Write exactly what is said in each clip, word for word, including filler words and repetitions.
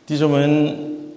弟兄们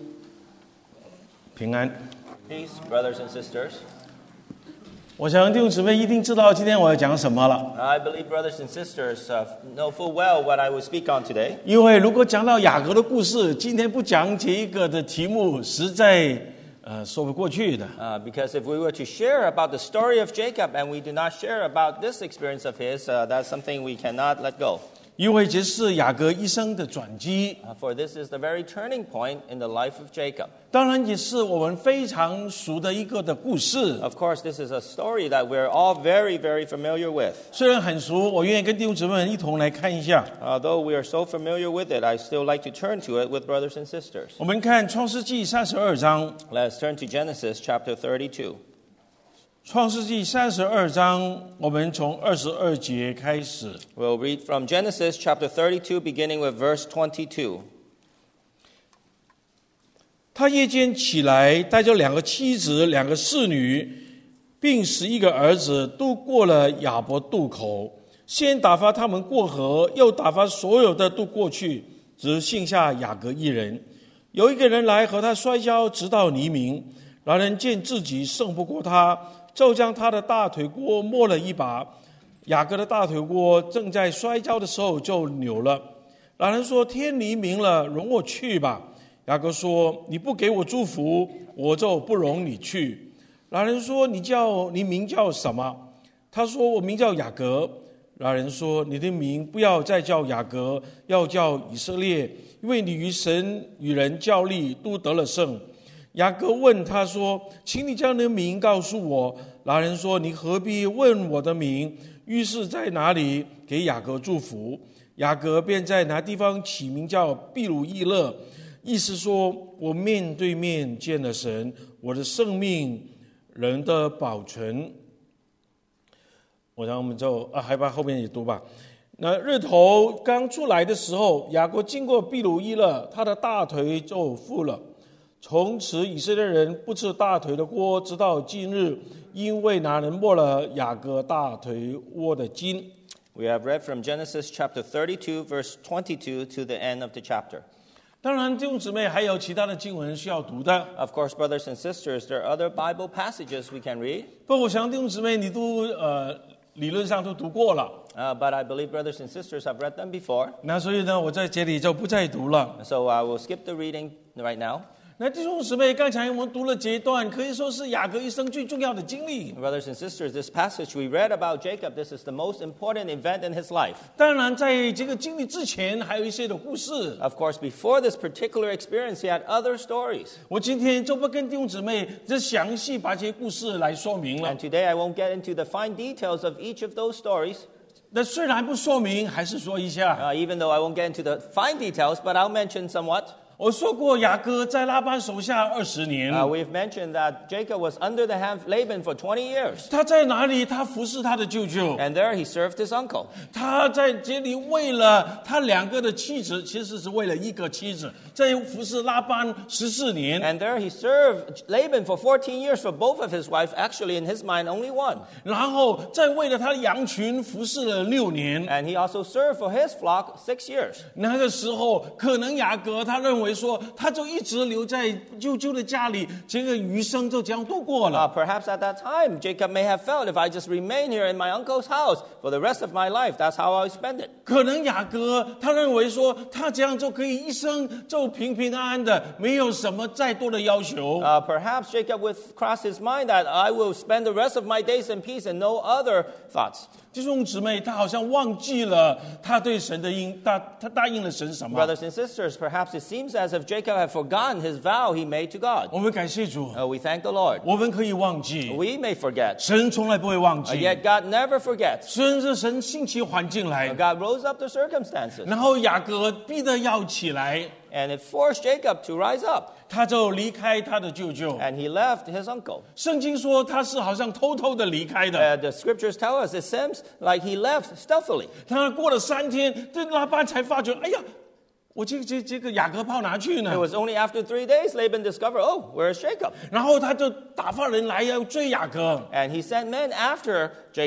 平安。 Peace, brothers and sisters. 我想弟兄姊妹一定知道今天我要讲什么了。 I believe brothers and sisters uh, know full well what I will speak on today. 因为如果讲到雅各的故事，今天不讲这一个的题目，实在呃说不过去的。 Uh, because if we were to share about the story of Jacob and we do not share about this experience of his, uh, that's something we cannot let go. 因为这是雅各一生的转机， Uh, for this is the very turning point in the life of Jacob. 当然也是我们非常熟的一个的故事。 Of course, this is a story that we're all very, very familiar with. 虽然很熟，我愿意跟弟兄姊妹们一同来看一下。 Although we are so familiar with it, I still like to turn to it with brothers and sisters. 我们看创世纪三十二章， Let's turn to Genesis chapter thirty-two. 创世纪三十二章，我们从二十二节开始。 We'll read from Genesis chapter thirty-two, beginning with verse twenty-two. 他夜间起来，带着两个妻子、两个侍女，并十一个儿子，都过了雅博渡口。先打发他们过河，又打发所有的都过去，只剩下雅各一人。有一个人来和他摔跤，直到黎明。那人见自己胜不过他，就将他的大腿锅摸了一把。雅各的大腿锅正在摔跤的时候就扭了。那人说：“天黎明了，容我去吧。”雅各说：“你不给我祝福，我就不容你去。”那人说：“你叫你名叫什么？”他说：“我名叫雅各。”那人说：“你的名不要再叫雅各，要叫以色列，因为你与神与人较力，都得了胜。”雅各问他说：“请你将你的名告诉我。”那人说：“你何必问我的名？于是在哪里给雅各祝福？雅各便在那地方起名叫毕鲁伊勒，意思说我面对面见了神，我的生命人的保存。我让我们就啊，还把后面也读吧。那日头刚出来的时候，雅各经过毕鲁伊勒，他的大腿就复了。从此以色列人不吃大腿的锅，直到今日，因为那人摸了雅各大腿窝的筋。 We have read from Genesis chapter thirty-two, verse twenty-two to the end of the chapter. 当然，弟兄姊妹还有其他的经文需要读的。 Of course, brothers and sisters, there are other Bible passages we can read. 不过，我想弟兄姊妹你都呃理论上都读过了， Uh, but I believe brothers and sisters have read them before. 那所以呢，我在这里就不再读了。 So I will skip the reading right now. 那弟兄姊妹，刚才我们读了这一段，可以说是雅各一生最重要的经历。 Brothers and sisters, this passage we read about Jacob, this is the most important event in his life. 当然，在这个经历之前，还有一些的故事。 Of course, before this particular experience, he had other stories. 我今天就不跟弟兄姊妹这详细把这些故事来说明了。 And today I won't get into the fine details of each of those stories. 那虽然不说明，还是说一下。 Uh, even though I won't get into the fine details, but I'll mention somewhat. 我说过，雅各在拉班手下二十年。 Uh, we've mentioned that Jacob was under the hand of Laban for twenty years. 他在哪里？他服侍他的舅舅。 And there he served his uncle. 他在这里为了他两个的妻子，其实是为了一个妻子，在服侍拉班十四年。 And there he served Laban for fourteen years for both of his wives. Actually, in his mind, only one. 然后再为了他的羊群服侍了六年。 And he also served for his flock six years. 那个时候，可能雅各他认为说，他就一直留在舅舅的家里，这个余生就这样度过 Uh, 了。 perhaps at that time, Jacob may have felt, if I just remain here in my uncle's house for the rest of my life, that's how I'll spend it. 可能雅各他认为说，他这样就可以一生就平平安安的，没有什么再多的要求。 Uh, perhaps Jacob would cross his mind that I will spend the rest of my days in peace and no other thoughts. 弟兄姊妹，他好像忘记了他对神的应，他他答应了神什么？ Brothers and sisters, perhaps it seems as if Jacob had forgotten his vow he made to God. 我们感谢主， Uh, we thank the Lord. 我们可以忘记， We may forget, 神从来不会忘 uh, 记。 yet God never forgets. 甚至神兴起环境来， God rose up the circumstances, 然后雅各逼得要起来， and it forced Jacob to rise up, 他就离开他的舅舅。 and he left his uncle. 圣经说他是好像偷偷的离开的。 Uh, the scriptures tell us it seems like he left stealthily. 他过了三天，这拉班才发觉，哎呀，我这这这个雅各炮拿去呢 It？was only after three days Laban discovered, oh, where's Jacob? 然后他就打发人来要追雅各。 And he sent men after Jacob.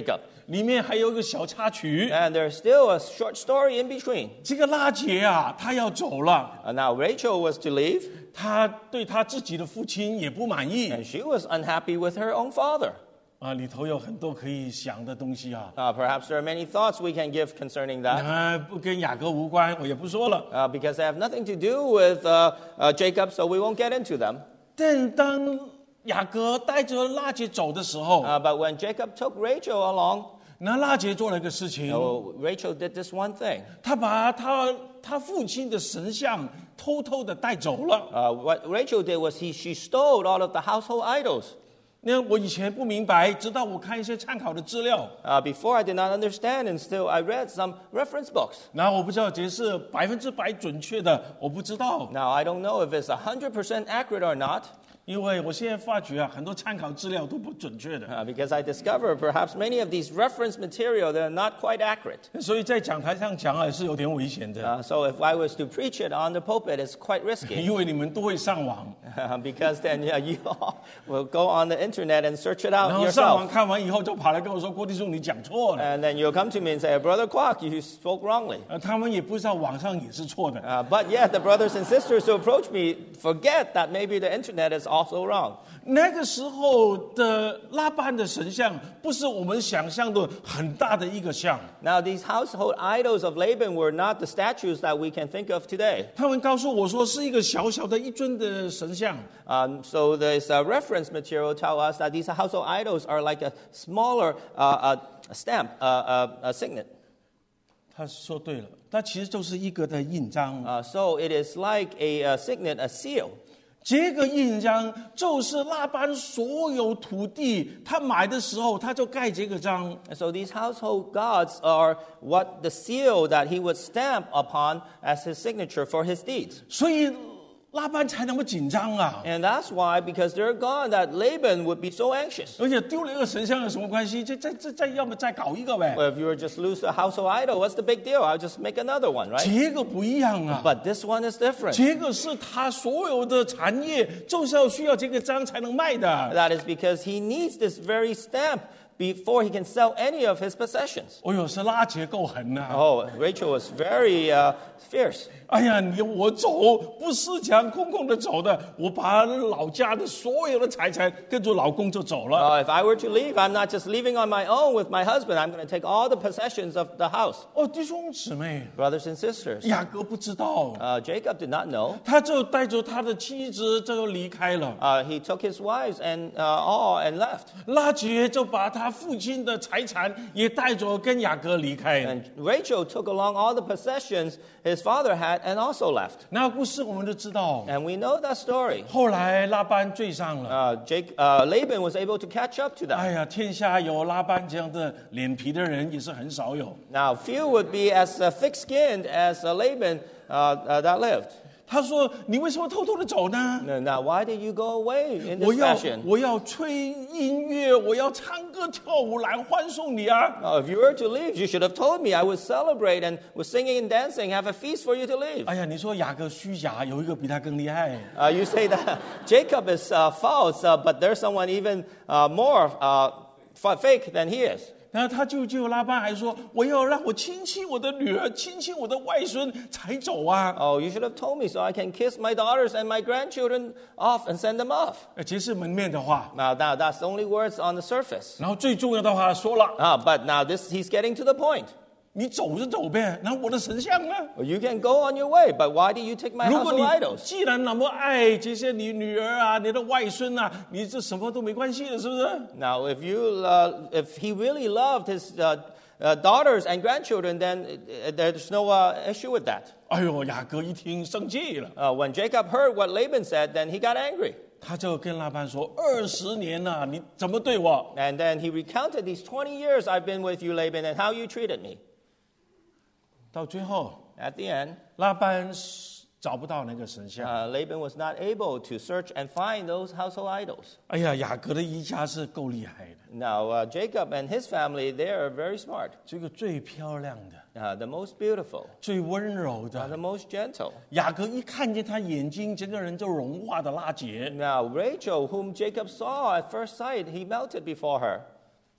里面还有一个小插曲。 And there's still a short story in between. 这个拉结啊，他要走了， Uh, now, Rachel was to leave, 他对他自己的父亲也不满意 and she was unhappy with her own father. 啊，里头有很多可以想的东西啊。 Uh, perhaps there are many thoughts we can give concerning that, 啊，不跟雅各无关，我也不说了。 uh, because they have nothing to do with uh, uh, Jacob, so we won't get into them. 但当雅各带着拉结走的时候， Uh, but when Jacob took Rachel along, 那拉结做了一个事情， oh, Rachel did this one thing. 他把他他父亲的神像偷偷的带走了。 Uh, what Rachel did was he, she stole all of the household idols. 那我以前不明白，直到我看一些参考的资料， Uh, before I did not understand, and still I read some reference books. 然后我不知道这是百分之百准确的，我不知道， Now, I don't know if it's one hundred percent accurate or not, 因为我现在发觉啊，很多参考资料都不准确的， uh, because I discover perhaps many of these reference material, they're not quite accurate. 所以在讲台上讲啊是有点危险的， Uh, so if I was to preach it on the pulpit, it's quite risky. 因为你们都会上网， because then yeah, you all will go on the internet and search it 然 out 后上网 yourself. 看完以后就跑来跟我说：“郭弟兄，你讲错了。 And then you'll come to me and say, Brother Kwok, you spoke wrongly. ” 呃，他们也不知道网上也是错的。 Uh, but yet the brothers and sisters who approach me forget that maybe the internet is also wrong. 那个时候的拉班的神像，不是我们想象的很大的一个像。 Now, these household idols of Laban were not the statues that we can think of today. 他们告诉我说，是一个小小的一尊的神像。 Um, so this uh, reference material tell us that these household idols are like a smaller uh, uh, stamp, uh, uh, a signet. 他说对了，它其实就是一个的印章。 Uh, so it is like a, uh signet, a seal. 这个印章就是拉班所有土地，他买的时候他就盖这个章。 And so these household gods are what the seal that he would stamp upon as his signature for his deeds. 所以拉班才那么紧张啊！ And that's why, because they're gone, that Laban would be so anxious. 而且丢了一个神像有什么关系？再再再再，要么再搞一个呗。 Well, if you were just lose a household idol, what's the big deal? I'll just make another one, right? 这个不一样啊！ But this one is different. 这个是他所有的产业，就是要需要这个章才能卖的。 That is because he needs this very stamp before he can sell any of his possessions. 哦哟，是拉结够狠呐、 Oh, Rachel was very uh, fierce. 哎呀，你我走不是讲空空的走的，我把老家的所有的财产跟着老公就走了。 Uh, if I were to leave, I'm not just leaving on my own with my husband. I'm going to take all the possessions of the house. 哦，弟兄姊妹， Brothers and sisters, 雅各不知道， uh, Jacob did not know. 他就带着他的妻子就离开了。 Uh, he took his wives and uh, all and left. 拉结就把他父亲的财产也带着跟雅各离开。 And Rachel took along all the possessions his father had and also left. 那故事我们都知道， And we know that story. 后来拉班追上了。 Uh, Jake, uh, Laban was able to catch up to them. 哎呀，天下有拉班这样的脸皮的人也是很少有。 Now, few would be as uh, thick-skinned as uh, Laban uh, uh, that lived. 他说：“你为什么偷偷的走呢？ Now, now, why did you go away in 我 this 要 fashion? 我要吹音乐，我要唱歌跳舞来欢送你啊！ Now, if you were to leave, you should have told me. I would celebrate and with singing and dancing, have a feast for you to leave. 哎呀，你说雅各虚假，有一个比他更厉害。 Uh, you say that Jacob is uh, false, uh, but there's someone even uh, more uh, f- fake than he is. 然后他舅舅拉班还说：我要让我亲亲我的女儿，亲亲我的外孙才走啊！ Oh, you should have told me so I can kiss my daughters and my grandchildren off and send them off. 呃，这是门面的话。 Now, now that's only words on the surface. 然后最重要的话说了： Ah, but now this he's getting to the point. 你走就走呗，然后我的神像呢？ Well, you can go on your way, but why do you take my 如果 household 你 idols? 既然那么爱这些你女儿啊、你的外孙啊，你这什么都没关系的，是不是？ Now, if you, uh, if he really loved his uh, uh, daughters and grandchildren, then uh, there's no uh, issue with that. 哎呦，雅各一听生气了， Uh, when Jacob heard what Laban said, then he got angry. 他就跟拉班说：二十年了、你怎么对我？ And then he recounted these twenty years I've been with you, Laban, and how you treated me. 到最后， At the end, 拉班找不到那个神像。 uh, Laban was not able to search and find those household idols. 哎呀，雅各的一家是够厉害的， Now, uh, Jacob and his family, they are very smart, 这个最漂亮的、 uh, the most beautiful, 最温柔 uh, 的。 the most gentle. 雅各一看见他眼睛，整个人就融化的拉结， Now, Rachel, whom Jacob saw at first sight, he melted before her.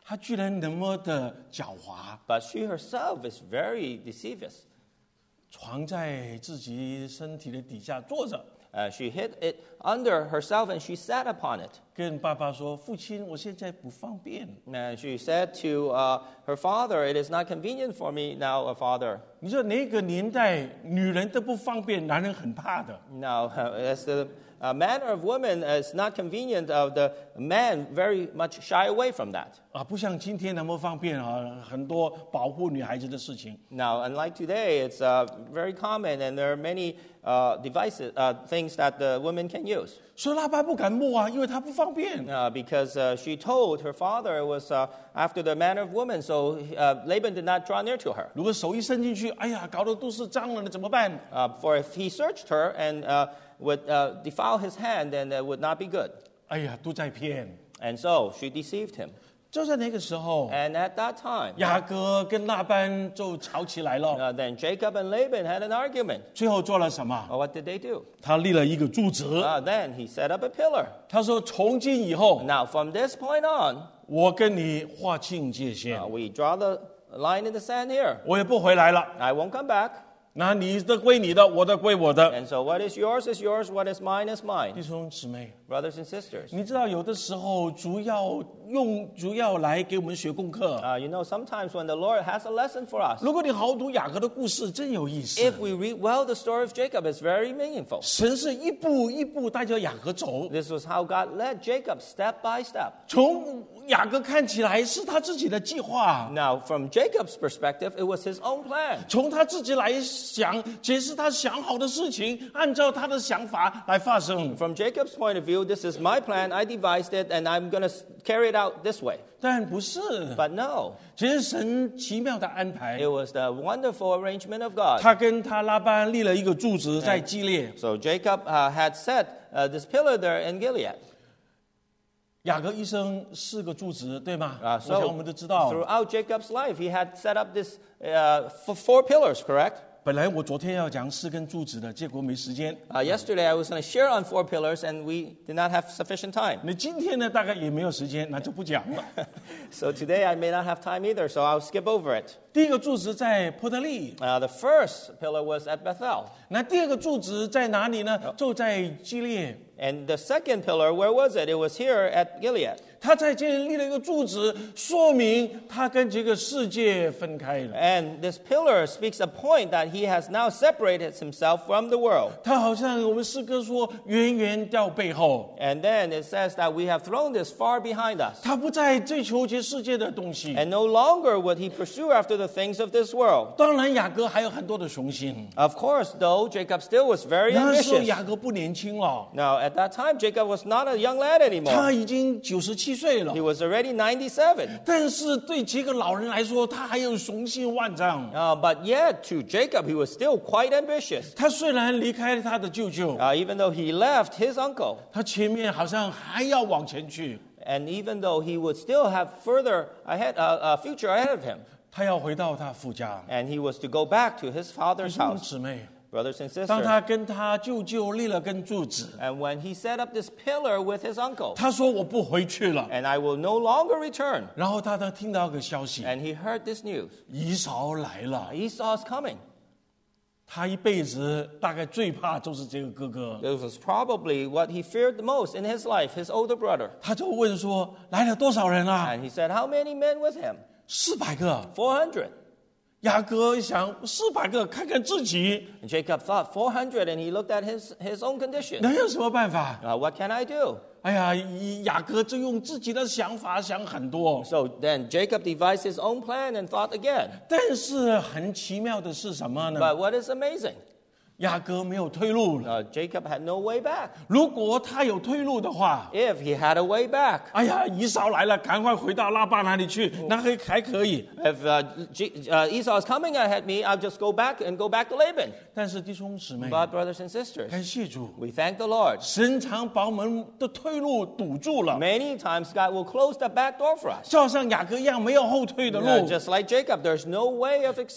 她居然那么的狡猾， But she herself is very deceivious. 藏在自己身体的底下坐着， Uh, she hid it under herself and she sat upon it. 跟爸爸说：“父亲，我现在不方便。 And she said to uh, her father, "It is not convenient for me now, uh, father." ” 你说那个年代，女人都不方便，男人很怕的。 Now, uh, as the uh, manner of women is not convenient, uh, the man very much shy away from that. 啊，不像今天那么方便啊，很多保护女孩子的事情。 Now, unlike today, it's uh, very common, and there are many uh, devices, uh, things that the women can use. 所以拉班不敢摸啊，因为他不方便。 Uh, because uh, she told her father it was uh, after the manner of women, so uh, Laban did not draw near to her. 如果手一伸进去，哎呀，搞得都是脏了，那怎么办？ Uh, for if he searched her and uh, would uh, defile his hand, then it would not be good. 哎呀，都在骗。 And so she deceived him. 就在那个时候， And at that time, 雅各跟拉班就吵起来了。 uh, then Jacob and Laban had an argument. 最后做了什么？ Well, what did they do? 他立了一个柱子， Uh, then he set up a pillar. 他说：“从今以后， Now, from this point on, 我跟你划清界限， uh, we draw the line in the sand here. 我也不回来了。 I won't come back. 那你的归你的，我的归我的。” And so what is yours is yours, what is mine is 弟 mine. 兄姊妹， Brothers and sisters. 你知道有的时候主要用主要来给我们学功课。 Uh, you know, sometimes when the Lord has a lesson for us, 如果你好好读雅各的故事，真有意思。 if we read well the story of Jacob, it's very meaningful. 神是一步一步带着雅各走， This was how God led Jacob step by step. 从雅各看起来是他自己的计划， Now, from Jacob's perspective, it was his own plan. 从他自己来想，解释他想好的事情，按照他的想法来发生。 From Jacob's point of view, this is my plan. I devised it, and I'm going to carry it out this way. 但不是， But no, 其实神奇妙的安排 it，was the wonderful arrangement of God. 他跟他拉班立了一个柱子在基列。 So Jacob uh, had set uh, this pillar there in Gilead. 雅各一生四个柱子，对吗？ Uh, 我想我们都知道。 throughout Jacob's life, he had set up this uh, f- four pillars, correct? 本来我昨天要讲四根柱子的，结果没时间。 Uh, yesterday, I was going to share on four pillars, and we did not have sufficient time. 那今天呢，大概也没有时间，那就不讲了。 So today, I may not have time either, so I'll skip over it. 第一个柱子在伯特利， Uh, the first pillar was at Bethel. 那第二个柱子在哪里呢？就在基列。 And the second pillar, where was it? It was here at Gilead. 他在这里立了一个柱子，说明他跟这个世界分开了。 And this pillar speaks a point that he has now separated himself from the world. 他好像我们诗歌说，远远掉背后， And then it says that we have thrown this far behind us. 他不再追求这世界的东西。 And no longer would he pursue after the things of this world. 当然，雅各还有很多的雄心。 Of course, though, Jacob still was very 那时候 ambitious. 雅各不年轻了， Now, at that time, Jacob was not a young lad 他 anymore. 已经九十七岁了 He。was already ninety-seven. 但是对这个老人来说，他还有雄心万丈。 Uh, but yet, to Jacob, he was still quite ambitious. 他虽然离开了他的舅舅， Uh, even though he left his uncle, 他前面好像还要往前去， and even though he would still have further ahead, uh, uh, future ahead of him, 他要回到他父家。 and he was to go back to his 弟 father's 兄 house. 姊妹， Brothers and 当 sisters. 他跟他舅舅立了根柱子， And when he set up this pillar with his uncle, 他说我不回去了。 and I will no longer return. 然后他他听到个消息， And he heard this news. 以扫来了。 Esau is coming. 他一辈子大概最怕就是这个哥哥， This was probably what he feared the most in his life, his older brother. 他就问说来了多少人啊？ And he said, how many men with him? 四百个。 four hundred. 雅各想四百个，看看自己 And Jacob thought four hundred, and he looked at his, his own condition. 能有什么办法？ Uh, what can I do? 哎呀，雅各就用自己的想法想很多， So then Jacob devised his own plan and thought again. 但是很奇妙的是什么呢？ But what is amazing? 雅各没有退路了。 Uh, Jacob had no way back. 如果他有退路的话， If he had a way back, 哎呀，以扫来了，赶快回到拉巴那里去，那还还可以。 if uh, G, uh, Esau is coming ahead me, I'll just go back and go back to Laban. 但是弟兄姊妹， But brothers and sisters, 感谢主， we thank the Lord. 神常把我们的退路堵住了， Many times God will close the back door for us. 就好像雅各一样，没有后退的 Uh, 路。 just like Jacob, there's no way of escape.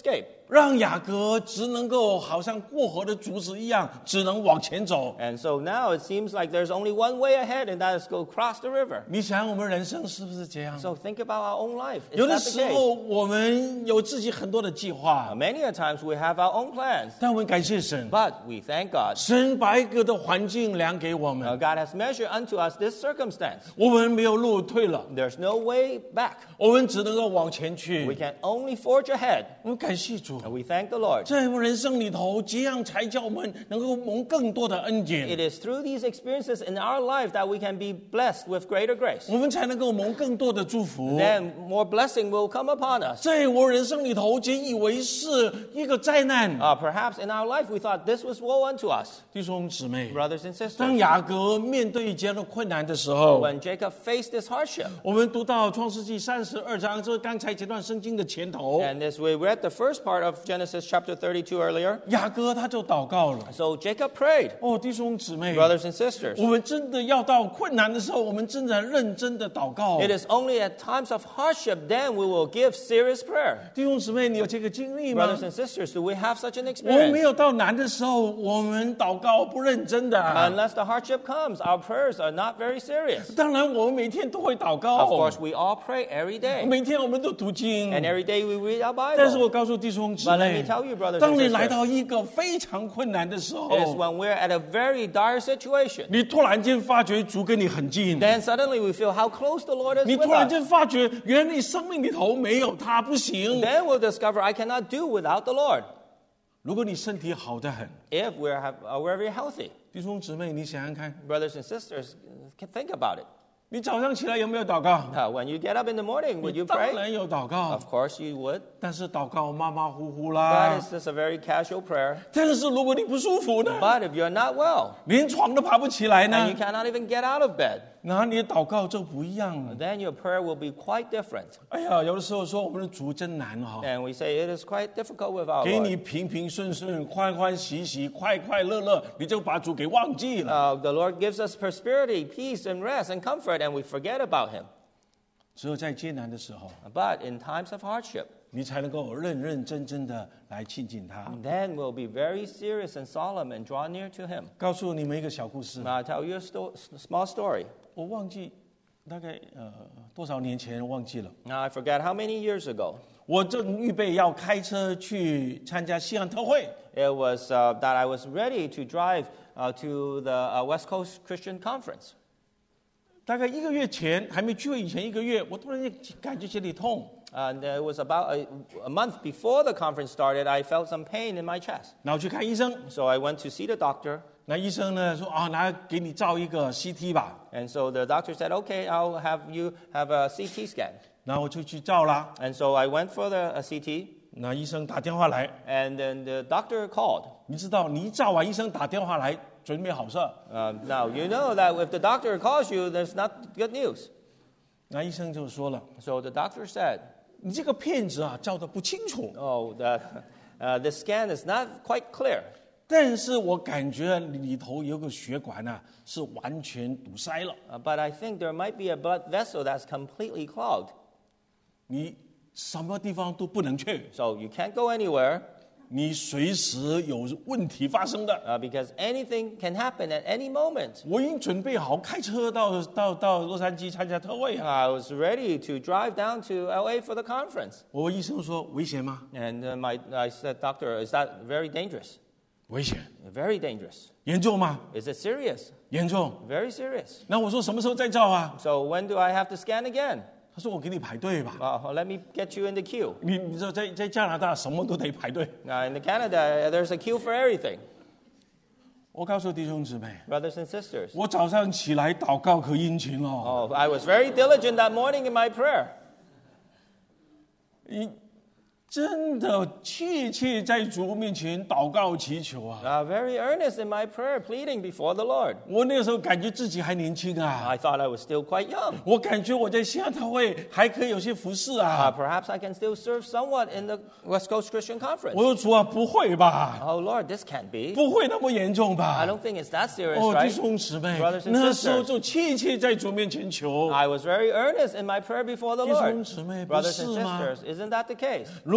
让雅各只能够好像过河的竹子一样，只能往前走。 And so now it seems like there's only one way ahead, and that is go cross the river. 你想我们人生是不是这样？ So think about our own life. Is 有的 that the 时 case? 候我们有自己很多的计划 Uh,，many a times we have our own plans, 但我们感谢神， but we thank God. 神把一个的环境量给我 Uh, 们， God has measured unto us this circumstance. 我们没有路退了， There's no way back. 我们只能够往前 We 去。 can only forge ahead. 我们感谢主， And we thank the Lord. 在我们人生里头，这样才叫我们能够蒙更多的恩 It 典， is through these experiences in our life that we can be blessed with greater grace. 我们才能够蒙更多的祝福。 Then more blessing will come upon us. 在我人生里头，只以为是一个灾难。 Uh, perhaps in our life we thought this was woe unto us, 弟兄姊妹， brothers and 当 sisters. 雅各面对这样的困难的时候， When Jacob faced this hardship, 我们读到创世纪三十二章，这是刚才这段圣经的前头， and as we read the first part of Genesis chapter thirty-two earlier, 雅各他就祷告了。 so Jacob prayed, 哦，弟兄姊妹， brothers and sisters. 我们真的要到困难的时候，我们真的认真的祷告。 It is only at times of hardship then we will give serious prayer. 弟兄姊妹，你有这个经历吗？ Brothers and sisters, do we have such an 我们没 experience? 有到难的时候，我们祷告不认真的。 Unless the hardship comes, our prayers are not very serious. 当然，我们每天都会祷 Of 告， course, we all pray every day, 每天我们都读经。 and every day we read our 但是 Bible. 我告诉弟兄姊 But let 妹 me tell you, brothers， 当 and 你来 sisters， 到一个非常困难的时候， It is when we're at a very dire situation. 你突然间发觉主跟你很近， Then suddenly we feel how close the Lord is 你 with 突然 us. 间发觉，原来你生命里头没有他不行。 Then we'll discover I cannot do without the Lord. 如果你身体好得很， If we're, have, uh, we're very healthy. 弟兄姊妹，你想想看， Brothers and sisters, can think about it. 你早上起来有没有祷告？ Uh, when you get up in the morning, would 你 you 当 pray? 然有祷告 Of，course you would. 但是祷告马马虎虎 But 啦 it's。just a very casual prayer. 但是如果你不舒服呢， But if you're not well, 连床都爬不起来 and 呢 you，cannot even get out of bed, 那你的祷告就不一样了。 then your prayer will be quite different. 哎呀，有的时候说我们的主真难哈、 And we say it is quite difficult with our 给 Lord. 你平平顺顺、欢欢喜喜、快快乐乐，你就把主给忘记了。 Uh, the Lord gives us prosperity, peace, and rest and comfort, and we forget about Him. 只有在艰难的时候， But in times of hardship, 你才能够认认真真的来亲近他。 then we'll be very serious and solemn and draw near to Him. 告诉你们一个小故事， Now, I'll tell you a sto- small story. 我忘记大概呃多少年前忘记了。 Now, I forget how many years ago. 我正预备要开车去参加西安特会， It was uh, that I was ready to drive uh, to the uh, West Coast Christian Conference. 大概一个月前，还没聚会以前一个月，我突然间感觉这里痛， And it was about a, a month before the conference started, I felt some pain in my chest. 然后去看医生。 So I went to see the doctor. 那医生呢说啊，拿给你照一个 C T 吧。 And so the doctor said, okay, I'll have you have a C T scan. 然后我就去照啦。 And so I went for the uh, C T, 那医生打电话来， and then the doctor called. 你知道，你一照完，医生打电话来，准备好事。 Uh, now, you know that if the doctor calls you, there's not good news. 那医生就说了， So the doctor said, 你这个片子啊照得不清楚， oh, the, uh, the scan is not quite clear. 但是我感觉里头有个血管啊是完全堵塞了， Uh, but I think there might be a blood vessel that's completely clogged. 你什么地方都不能去， So you can't go anywhere 你随时有问题发生的。 uh, because anything can happen at any moment. 我已经准备好开车到到到洛杉矶参加特会啊。 I was ready to drive down to L A for the conference. 我问医生说危险吗？ And uh, my, I said, doctor, is that very dangerous? 危险。 Very dangerous. 严重吗？ Is it serious? 严重。 Very serious. 那我说什么时候再照啊？ So when do I have to scan again? 他说我给你排队吧。 Uh, let me get you in the queue. 你你知道在在加拿大什么都得排队。 Now, in the Canada, there's a queue for everything. 我告诉弟兄姊妹， Brothers and sisters. 我早上起来祷告可殷勤哦。 Oh, I was very diligent that morning in my prayer. 你真的切切在主面前祷告祈求啊！ Uh, very earnest in my prayer, pleading before the Lord. 我那个时候感觉自己还年轻啊， I thought I was still quite young. 我感觉我在西安特会还可以有些服侍 Uh, 啊。 perhaps I can still serve somewhat in the West Coast Christian Conference. 我说主啊，不会吧？ Oh, Lord, this can't be. 不会那么严重 I 吧？ don't think it's that serious, 哦，弟 right? 兄姊妹 Brothers，and 那时候 sisters 就切切在主面前求。 I was very earnest in my prayer before the 弟兄 Lord. 姊妹，不 Brothers 是 and 吗？ sisters, isn't that the case? 如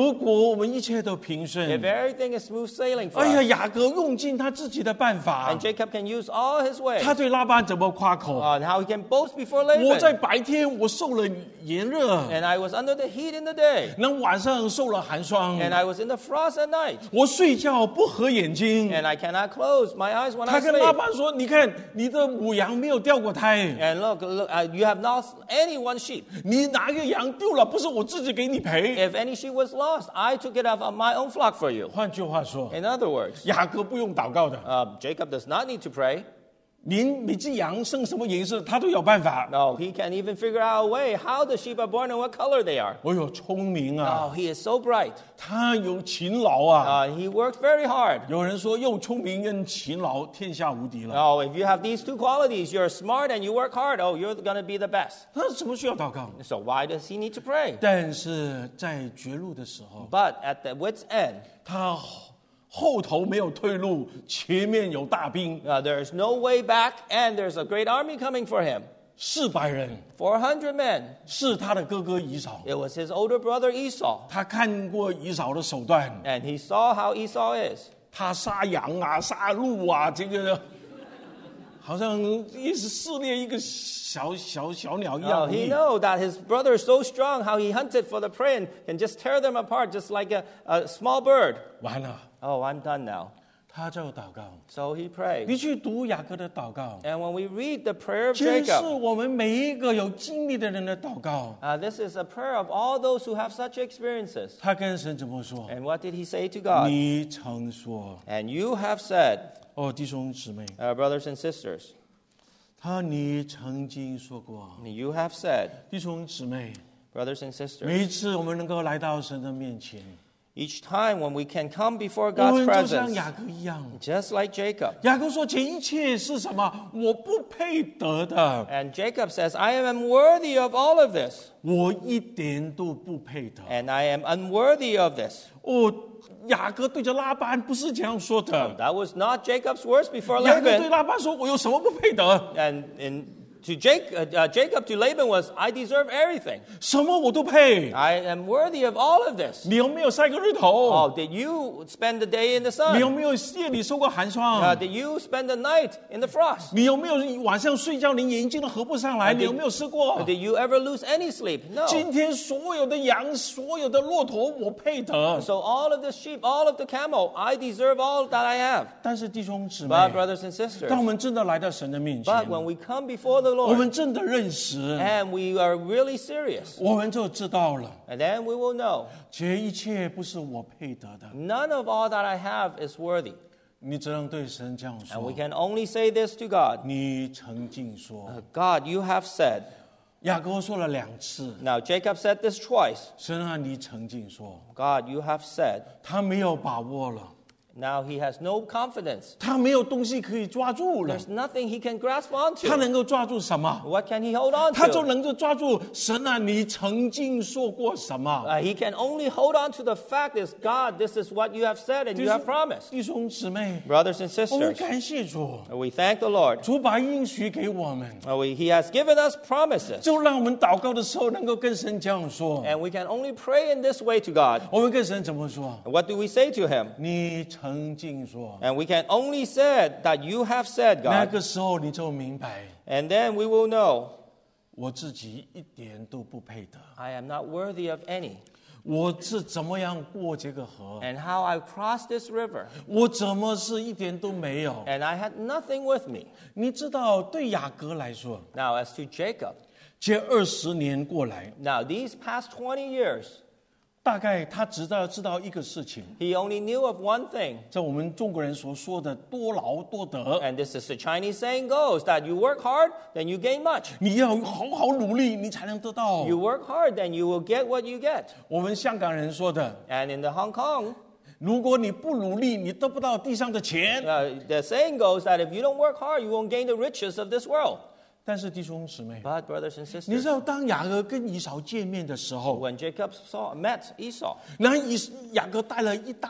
如果我们一切都平顺， if everything is smooth sailing for 哎呀， us, 雅各用尽他自己的办法 and，Jacob can use all his ways, 他对拉班怎么夸口？ on how he can boast before 我在 Laban. 白天我受了炎热， And I was under the heat in the day, 那晚上受了寒霜， and I was in the frost at night, 我睡觉不合眼睛。 and I cannot close my eyes when 他 I 跟拉 sleep. 班说：“你看，你的母羊没有掉过胎， And look, look, uh, you have not any one sheep. 你哪个羊丢了，不是我自己给你赔。 If any sheep was lost, I took it out of my own flock for you. ” 换句话说， In other words, 雅各不用祷告的， uh, Jacob does not need to pray. 连每只羊生什么颜色，他都有办法。 No, he can even figure out a way how the sheep are born and what color they are. 我有聪明啊， Oh, he is so bright. 他有勤劳啊。 Uh, he worked very hard. 有人说，又聪明跟勤劳，天下无敌了。 Oh, if you have these two qualities, you're smart and you work hard, oh, you're going to be the best. 他怎么需要祷告？ So why does he need to pray? 但是在绝路的时候， But at the wit's end, 他后头没有退路，前面有大兵， uh, there's no way back and there's a great army coming for him. 四百人， four hundred men. 是他的哥哥以扫。 It was his older brother Esau. 他看过以扫的手段， And he saw how Esau is. 他杀羊啊，杀鹿啊，这个好像一直撕裂一个小小小鸟一 Oh, 样。 he know that his brother is so strong, how he hunted for the prey and can just tear them apart just like a, a small bird. 完了， Oh, I'm done now. 他就祷告。 So he prayed. 你去读雅各的祷告， And when we read the prayer of 这是 Jacob, 我们每一个有经历的人的祷告。 uh, this is a prayer of all those who have such experiences. 他跟神怎么说？ And what did he say to God? 你曾说， And you have said, 哦，弟兄姊妹， uh, brothers and sisters, 他你曾经说过， you have said, 弟兄姊妹， brothers and sisters, 每一次我们能够来到神的面前， each time when we can come before 我 God's 们就像 presence, 雅各一样。 just like Jacob. 雅各说：“这一切是什么？我不配得的， And Jacob says, I am unworthy of all of this, 我一点都不配得。 and I am unworthy of this. ” 哦，雅各对着拉班不是这样说的。 That was not Jacob's words before 雅各对 Laban. 拉班说：“我有什么不配得？ And in, to Jake, uh, uh, Jacob to Laban was, I deserve everything. 什么我都配。 I am worthy of all of this. 你有没有晒过日头？ Oh, did you spend the day in the 你有 sun? 没有夜里受过寒 Uh, 霜？ did you spend the night in the frost? 你有没有晚上睡觉连眼睛都合不上来？你有没有试过？ Did you ever lose any sleep? No. 今天所有的羊，所有的骆驼，我配得。 So all of the sheep, all of the camel, I deserve all that I have. 但是弟兄姊妹， But brothers and sisters, 当我们真的来到神的面 but 前， when we come before the 我 Lord 们真的认识， and we are really serious, 我们就知道了， and then we will know 这一切不是我配得的。 none of all that I have is worthy. 你只能对神这样 And we 说。 can only say this to God. 你曾经说， God, you have said. 雅各说了两次， Now, Jacob said this twice. 神啊，你曾经说， God, you have said. 他没有把握了， Now he has no confidence. 他没有东西可以抓住了。 There's nothing he can grasp 他 onto. 能够抓住什么？ What can he hold on 他就 to? 能够抓住神啊！你曾经说过什么？ Uh, he can only hold on to the fact is, God, this is what you have said and you have promised. 弟兄姊妹， Brothers and 我们 sisters, 感谢主， we thank the Lord. 主把应许给我们， Uh, we, he has given us promises. 就让我们祷告的时候能够跟神这样说。 And we can only pray in this way to God. 我们跟神怎么说？ What do we say to him? 你曾经说， And we can only say that you have said, 那 God. 个时候你就明白， And then we will know 我自己一点都不配得。 I am not worthy of any. 我是怎么样过这个河？ And how I crossed this river. 我怎么是一点都没有？ And I had nothing with me. 你知道，对雅各来说， Now, as to Jacob, 这二十年过来， now these past twenty years, 大概他只知道知道一个事情， he only knew of one thing. 在我们中国人所说的“多劳多得 And this is the Chinese saying goes that you work hard, then you gain much. ”， 你要好好努力，你才能得到。 You work hard, then you will get what you get. 我们香港人说的， And in the Hong Kong, 如果你不努力，你得不到地上的钱。 uh, the saying goes that if you don't work hard, you won't gain the riches of this world. 但是弟兄姊妹， But brothers and 你 sisters, 知道当雅各跟以扫见面的时候， when Jacob saw, met Esau, 然后以雅各带了一大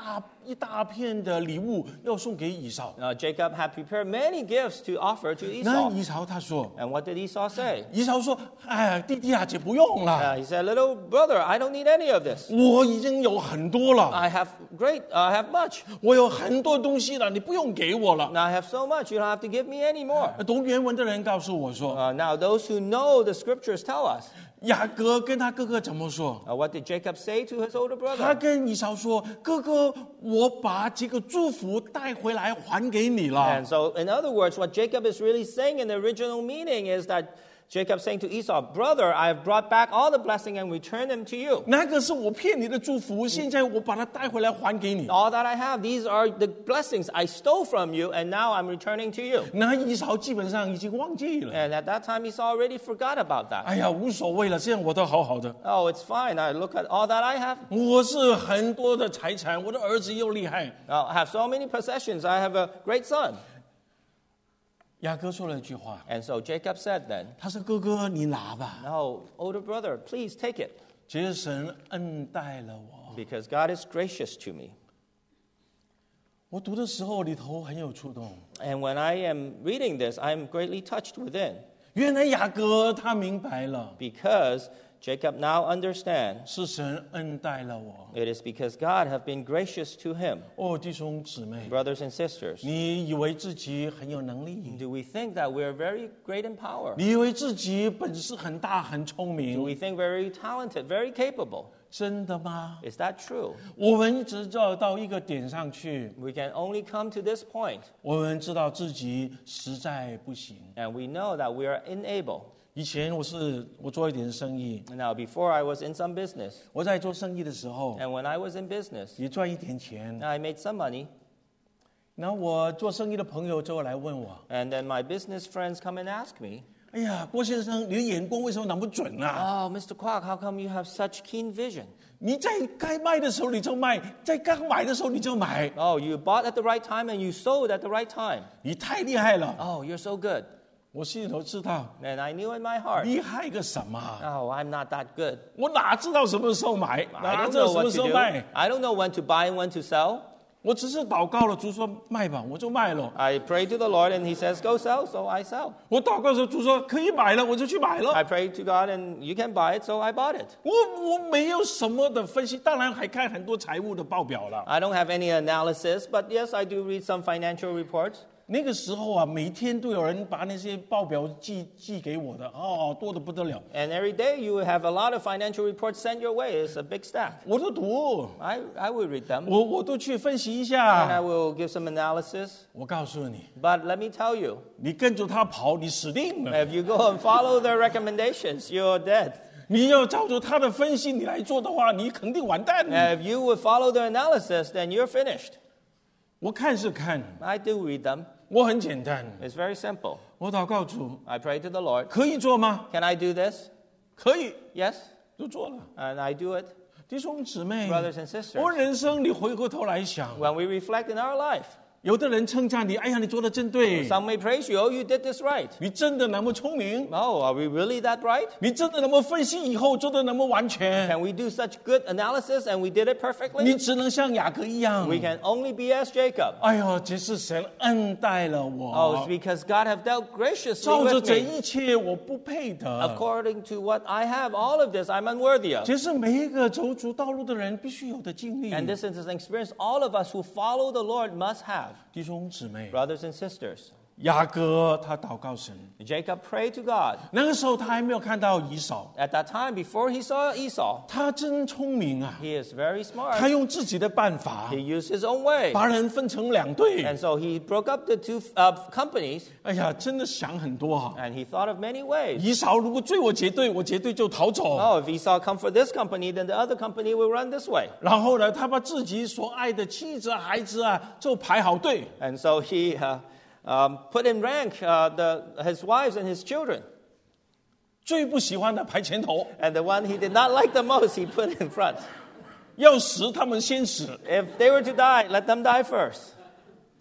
一大片的礼物要送给以扫。 Now, Jacob had prepared many gifts to offer to 那 Esau. 以扫他说， And what did Esau say? 以扫说：“哎，弟弟啊，姐不用了， Uh, he said, little brother, I don't need any of this. 我已经有很多了， I have great, I have much. 我有很多东西了，你不用给我了。 Now I have so much, you don't have to give me any more. ” 读原文的人告诉我说， Uh, now, those who know the scriptures tell us. 雅各跟他哥哥怎么说？ Uh, what did Jacob say to his older 他 brother? 跟以扫说：“哥哥，我把这个祝福带回来还给你了。 And so, in other words, what Jacob is really saying in the original meaning is that Jacob saying to Esau, brother, I have brought back all the blessing and returned them to you. 那个是我骗你的祝福，现在我把它带回来还给你。” All that I have, these are the blessings I stole from you, and now I'm returning to you. 那以扫基本上已经忘记了。 And at that time, Esau already forgot about that. 哎呀，无所谓了，这样我都好好的。 Oh, it's fine. I look at all that I have. 我是很多的财产，我的儿子又厉害。 Now, I have so many possessions. I have a great son. 雅各说了一句话， And so Jacob said then, 他说：“哥哥，你拿吧， no, older brother, please take it, 这神恩待了我。 because God is gracious to me. ” 我读的时候里头很有触动。 And when I am reading this, I am greatly touched within, 原来雅各他明白了， because Jacob now understands 是神恩待了我。 it is because God have been gracious to him. 哦，弟兄姊妹， Brothers and sisters, 你以为自己很有能力， do we think that we are very great in power? 你以为自己本事很大很聪 Do 明， we think very talented, very capable? 真的吗？ Is that true? 我们一直要到一个点上去， We can only come to this point, 我们知道自己实在不行。 and we know that we are unable. 以前我是我做一点生意， Now, before I was in some business, 我在做生意的时候 and when I was in business, 也赚一点钱。 I made some money, 然后我做生意的朋友就来问我 and then my business friends come and ask me, 哎呀，郭先生，你的眼光为什么那么准啊？ oh, Mister Kwok, how come you have such keen vision? 你在该卖的时候你就卖，在刚买的时候你就买， Oh, you bought at the right time and you sold at the right time. 你太厉害了。 Oh, you're so good. 我心里头知道， And I knew in my heart, 厉害个什么？ oh, I'm not that good. 我哪知道什么时候买， I 哪 don't 知道 know 什么 what 时 to 候 do. 卖？ I don't know when to buy and when to sell. 我只是祷告了，主说卖吧，我就卖了。 I pray to the Lord and he says, go sell, so I sell. 我祷告的时候，主说可以买了，我就去买了。 I prayed to God and you can buy it, so I bought it. 我我没有什么的分析，当然还看很多财务的报表了。 I don't have any analysis, but yes, I do read some financial reports. 那个时候啊，每天都有人把那些报表寄寄给我的，哦，多得不得了。 And every day you will have a lot of financial reports sent your way. It's a big stack. 我都读， I, I will read them 我我都去分析一 and I 下。 will give some analysis. 我告诉你， But let me tell you, 你跟着他跑，你死定了。 if you go and follow their recommendations, you're dead. 你要照着他的分析你来做的话，你肯定完蛋。 And if you would follow their analysis, then you're finished. 我看是看， I do read them. 我很简单。 It's very simple. 我祷告主， I pray to the Lord. 可以做吗？ Can I do this? 可以， Yes. 就做了。 And I do it. 弟兄姊妹， Brothers and sisters, 我人生你回过头来想， when we reflect in our life, 有的人称赞你，哎呀，你做的真对， some may praise you, oh, you did this right. 你真的那么聪明， Oh, are we really that bright? 你真的那么分析以后做的那么完全， Can we do such good analysis and we did it 你 perfectly? 只能像雅各一样。 We can only be as Jacob. 哎呦，这是神恩待了 Oh, 我 it's，because God have dealt graciously 照着 with 这 me. 一切我不配的。 According to what I have, all of this I'm unworthy of. 这是每一个走主道路的人必须有的经历。 And this is an experience all of us who follow the Lord must have. 弟兄姊妹， Brothers and sisters, 雅各他祷告神， Jacob prayed to God. 那个时候他还没有看到以扫， At that time, before he saw Esau, 他真聪明啊， he is very 他 smart. 用自己的办法 He used his own way. 把人分成两队。 And so he broke up the two uh, companies 哎呀，真的想很多哈、 and he thought of many ways. 以扫如果追我结队，我结队就逃走。 Oh, if Esau come for this company, then the other company will run this way. 然后呢，他把自己所爱的妻子、孩子啊，就排好队。 And so he uh, um, put in rank uh, the, his wives and his children. 最不喜欢的排前头， And the one he did not like the most, he put in front. 要死他们先死。 If they were to die, let them die first.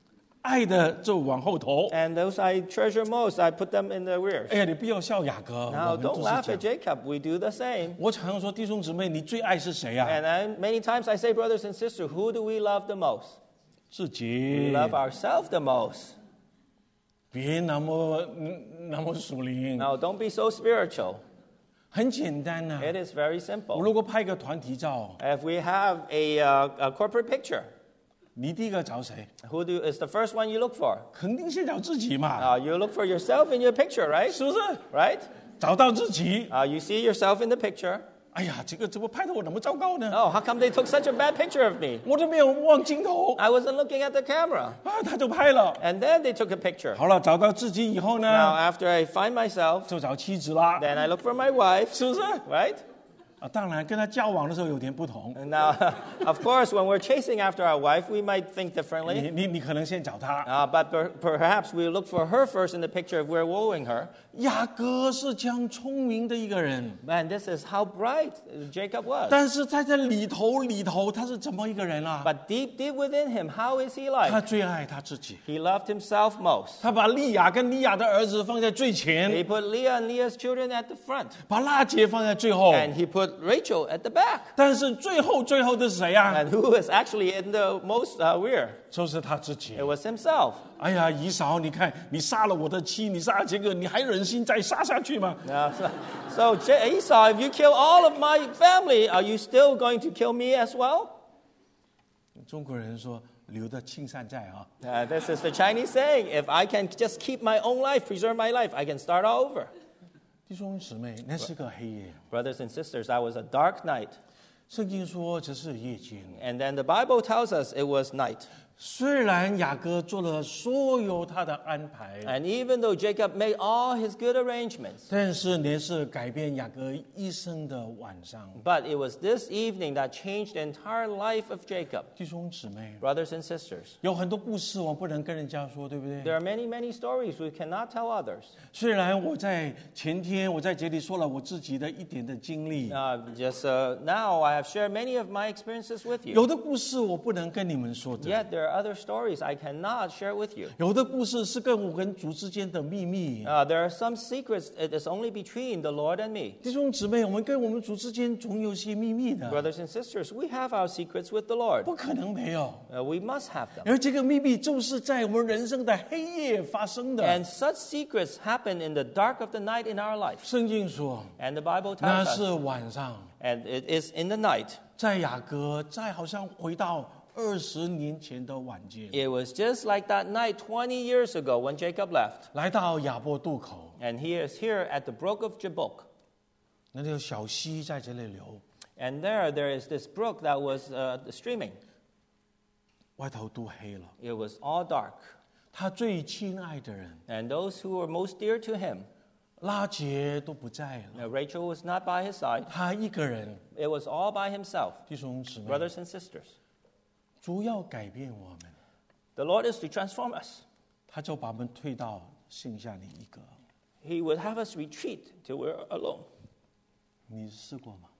爱的就往后头。 And those I treasure most, I put them in the rear. 哎呀，你不要笑雅各， Now, 我们 don't 都 laugh 是 at 这样。 Jacob. We do the same. 我常常说，弟兄姊妹，你最爱是谁呀、 And I, many times I say, brothers and sisters, who do we love the most? 自 We 己， love ourselves the most. 别那么嗯那么属灵， Now, don't be so spiritual. 很简单呐、 It is very 我 simple. 如果拍个团体照， If we have a, uh, a corporate picture, 你第一个找谁？ who do, is the first one you look for? 肯定是找自己嘛， Uh, you look for yourself in your picture, right? 是不是？ Right? 找到自己， Uh, you see yourself in the picture. 哎呀，这个怎么拍的我那么糟糕呢？ Oh, how come they took such a bad picture of me? 我都没有望镜头 I wasn't looking at the camera. 啊，他就拍了。 And then they took a picture. 好了，找到自己以后 Now, 呢， after I find myself, 就找妻子啦， then I look for my wife, 是不是？ right? 啊，当然跟他交往的时候有点不同。 And now, of course, when we're chasing after our wife, we might think 你 differently. 你你可能先找他。 Uh, but per- perhaps we look for her first in the picture if we're wooing her. 雅各是这样聪明的一个人， Man, this is how bright Jacob was. 但是在这里头里头，他是怎么一个人啊？ But deep, deep within him, how is he 他 like? 最爱他自己， He loved himself most. 他把利亚跟利亚的儿子放在最 He 前， put Leah and Leah's children at the front. 把拉结放在最后。 And he put Rachel at the back. 但是最后最后的是谁啊？ And who is actually in the most uh, rear? 就是他自己 It。was himself. 哎呀，以扫，你看你杀了我的妻，你杀了这个，你还忍心再杀下去吗？ Uh, so, so J- Esau, if you kill all of my family, are you still going to kill me as well? 中国人说留得青山在啊。 Uh, this is the Chinese saying, if I can just keep my own life, preserve my life, I can start all over. 弟兄姊妹，那是个黑夜。 Brothers and sisters, that was a dark night. 圣经说这是夜间。 And then the Bible tells us it was night. 虽然雅各做了所有他的安排， And even though Jacob made all his good arrangements, 但是那是改变雅各一生的晚上。 but it was this evening that changed the entire life of Jacob. 弟兄姊妹， Brothers and sisters, 有很多故事我不能跟人家说，对不对？ there are many, many stories we cannot tell others. 虽然我在前天我在这里说了我自己的一点的经历， Uh, just uh, now, I have shared many of my experiences with you. 有的故事我不能跟你们说的， Yet there are other stories I cannot share with you. 有的故事是跟我跟主之间的秘密。 Uh, there are some secrets it is only between the Lord and me. 弟兄姊妹，我们跟我们主之间总有些秘密的， Brothers and sisters, we have our secrets with the Lord. 不可能没有。 Uh, we must have them. 而这个秘密就是在我们人生的黑夜发生的。 And such secrets happen in the dark of the night in our life. 圣经说， And the Bible 那 tells 是 us, 晚上， and it is in the night. 在雅各，在好像回到二十年前的晚间， It was just like that night twenty years ago when Jacob left. 来到雅博渡口， And he is here at the brook of Jabbok. 那条小溪在这里流， And there, there is this brook that was uh, streaming. 外头都黑了。 It was all dark. 他最亲爱的人 And those who were most dear to him, 拉结都不在了， now Rachel was not by his side. 他一个人。 It was all by himself. 弟兄姊妹， Brothers and sisters, 主要改变我们， the Lord is to transform us. 他就把我们推到剩下你一个。 He would have us retreat till we're alone. 你试过吗？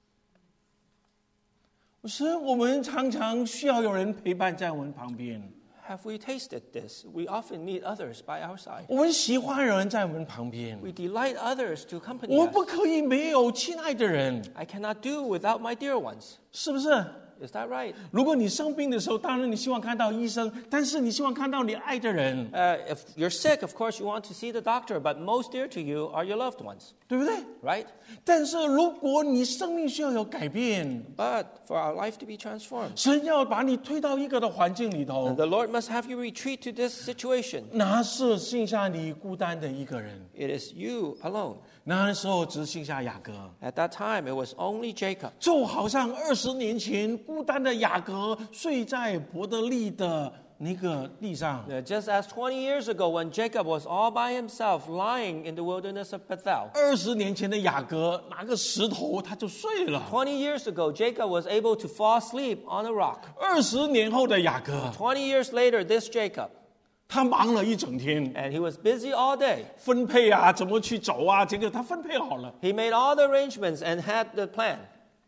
不是，我们常常需要有人陪伴在我们旁边， Have we tasted this? We often need others by our side. 我们喜欢有人在我们旁边。 We delight others to accompany 我 us. 不可以没有亲爱的人， I cannot do without my dear ones. 是不是？ Is that right? 如果你生病的时候，当然你希望看到医生，但是你希望看到你爱的人， Uh, if you're sick, of course you want to see the doctor, but most dear to you are your loved ones, 对不对？ right? 但是如果你生命需要有改变， But for our life to be transformed, 神要把你推到一个的环境里头， the Lord must have you retreat to this situation. 那是剩下你孤单的一个人。 It is you alone. 那时候只剩下雅各， At that time, it was only Jacob. 就好像二十年前孤单的雅各睡在伯特利的那个地上。 Uh, Just as twenty years ago, when Jacob was all by himself lying in the wilderness of Bethel. 二十年前的雅各拿个石头他就睡了。 twenty years ago, Jacob was able to fall asleep on a rock. 二十年后的雅各， twenty years later, this Jacob, 他忙了一整天， and he was busy all day. 分配啊，怎么去走啊，这个他分配好了。 He made all the arrangements and had the plan.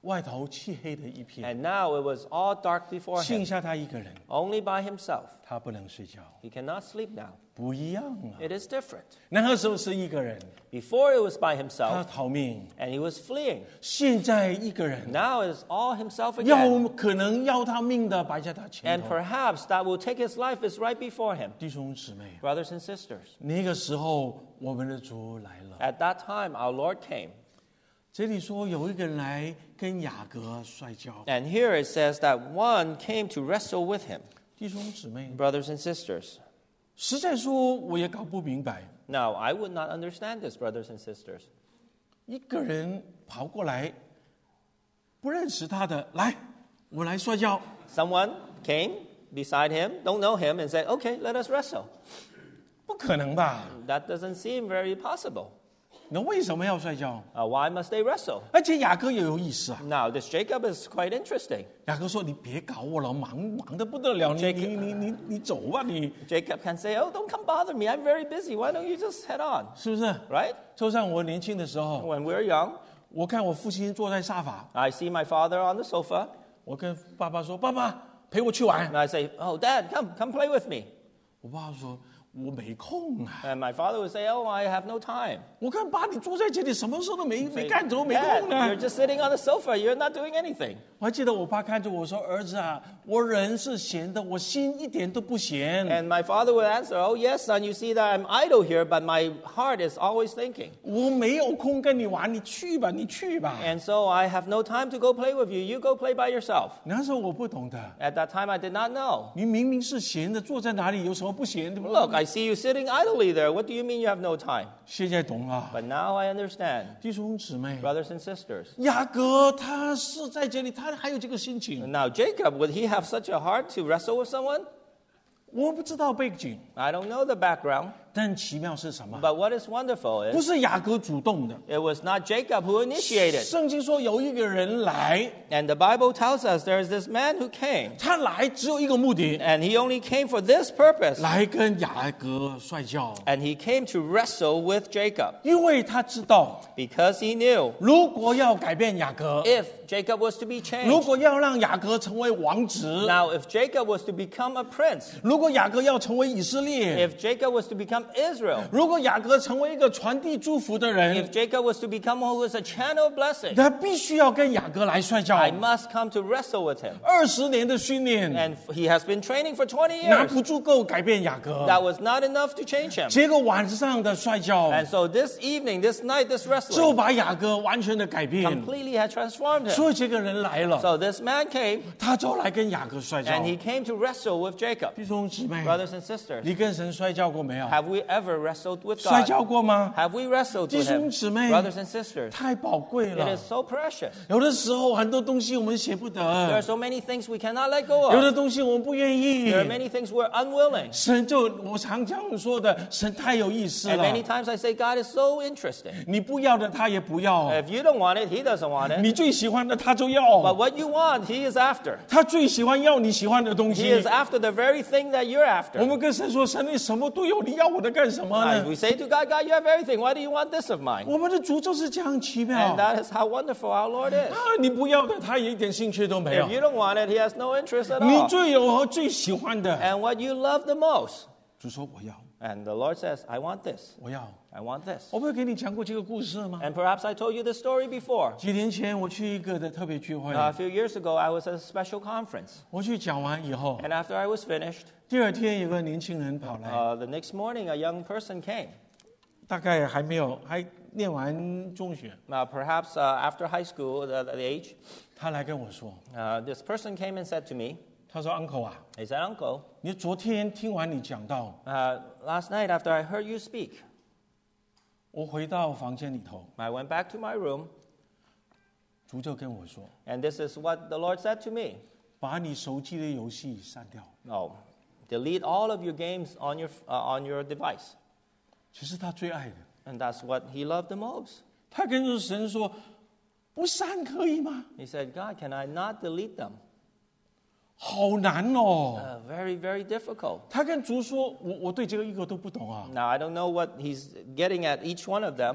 外头漆黑的一片， And now it was all dark before 剩 him, 下他一个人， only by himself. 他不能睡觉， He cannot sleep now. 不一样啊。 It is different. 那个时候是一个人， Before it was by 他 himself, 逃命； and he was fleeing. 现在一个人， Now it is all himself 要 again. 可能要他命的摆在他前 And 头。 perhaps that will take his life is right before him. 弟兄姊妹， Brothers and sisters, 那个时候我们的主来了。 at that time our Lord came. 这里说有一个人来跟雅各摔跤， And here it says that one came to wrestle with him. 弟兄姊妹， Brothers and sisters. 实在说我也搞不明白， Now, I would not understand this, brothers and sisters. 一个人跑过来，不认识他的，来，我来摔跤。 Someone came beside him, don't know him, and said, okay, let us wrestle. 不可能吧？ That doesn't seem very possible. 那为什么要摔跤？ Uh, why must they wrestle? 而且雅各也有意思啊。 Now, this Jacob is quite interesting. 雅各说：“你别搞我了，忙忙得不得了，你 Jacob- 你你你你走吧，你 Jacob can say, oh, don't come bother me. I'm very busy. Why don't you just head on? 是不是？” Right? 就像我年轻的时候， When we're young, 我看我父亲坐在沙发， I see my father on the sofa, 我跟爸爸说：“爸爸，陪我去玩。 and I say, oh, Dad, come, come play with me. ” 我爸爸说：“我没空啊。 And my father would say, oh, I have no time. ” 我看爸你坐在这里，什么事都没 Say, 没干，怎么没 Dad, 空呢 you're？ just sitting on the sofa. You're not doing anything. 我还记得我爸看着我说：“儿子啊，我人是闲的，我心一点都不闲。 And my father would answer, oh, yes, son, you see that I'm idle here, but my heart is always thinking. 我没有空跟你玩，你去吧，你去吧。 And so I have no time to go play with you. You go play by yourself. ” 那时候我不懂的， At that time, I did not know. 你明明是闲的，坐在哪里有什么不闲的？ Look, I see you sitting idly there. What do you mean you have no time? 现在懂了， But now I understand, 弟兄姊妹， brothers and sisters. 雅各他是在这里，他还有这个心情。 Now, Jacob, would he have such a heart to wrestle with someone? 我不知道背景， I don't know the background. 但奇妙是什么？ But what is wonderful 不 is 是雅各主动的， it was not Jacob who initiated. 圣经说有一个人来， And the Bible tells us there is this man who came. 他来只有一个目的， And he only came for this purpose. 来跟雅各摔跤， And he came to wrestle with Jacob 因为他知道， because he knew 如果要改变雅各， if Jacob was to be 如 changed. 果要让雅各成为王子， Now, if Jacob was to become a prince, 如果雅各要成为以色列， if Jacob was to become Israel, 如果雅各成为一个传递祝福的 if 人， Jacob was to become one who is a channel of blessing, 他必须要跟雅各来摔跤。 I must come to wrestle with him. 二十年的训练， And he has been training for twenty 拿 years. 不足够改变雅各。 That was not enough to change him. 结果晚上的摔跤， And so this evening, this night, this 就 wrestling 把雅各完全的改变。 completely had transformed him. 所以这个人来了， So this man came 他就来跟雅各摔跤 and。he came to wrestle with Jacob. 弟兄姊妹， Brothers and sisters, 你跟神摔跤过没有？ have we ever wrestled with 摔 God? 跤过吗？ Have we wrestled 弟 with 兄 him? 姊妹， Brothers and sisters, 太宝贵 it 了 is。so precious. 有的时候很多东西我们舍不 There are 得， so many things we cannot let go 有的 of. 东西我们不愿意 There。are many things we're unwilling. 神就我常这样说的，神太有意思 And 了。 many times I say, God is so interesting. 你不要的他也不要， If you don't want it, He doesn't want it. 你最喜欢的他就 But 要， what you want, He is after. 他最喜欢要你喜欢的东 He 西 is。after the very thing that you're 我 after. 们跟神说：“神，你什么都有，你要我的干什么 And 呢 we say to God, God, you have everything. Why do you want this of？” mine? 我们的主就是这样奇妙 And 啊！ that is how wonderful our Lord is. 你不要的，他也一点兴趣都没有 If。you don't want it, He has no interest at 你 all. 最有和最喜欢的， And what you love the most. 主说：“我要， And the Lord says, I want this. 我要。 I want this. ” 我不是给你讲过这个故事吗？ And perhaps I told you this story before. 几年前我去一个的特别聚会， Uh, a few years ago, I was at a special conference. 我去讲完以后， And after I was finished, 第二天有个年轻人跑来， uh, the next morning, a young person came. 大概还没有还念完中学， Uh, perhaps uh, after high school, the, the age, 他来跟我说， uh, this person came and said to me, 他说：“Uncle 啊， he said, Uncle, 你昨天听完你讲到， uh, last night after I heard you speak, 我回到房间里头， I went back to my room, 主就跟我说， and this is what the Lord said to me. 把你手机的游戏删掉。 Oh, delete all of your games on your, uh, on your device. 其实他最爱的， And that's what he loved the most. 他跟神说，不删可以吗？ He said, God, can I not delete them? 好难哦。 Uh, very, very difficult. 他跟主说，我我对这个一个都不懂啊。 Now, I don't know what he's getting at each one of them.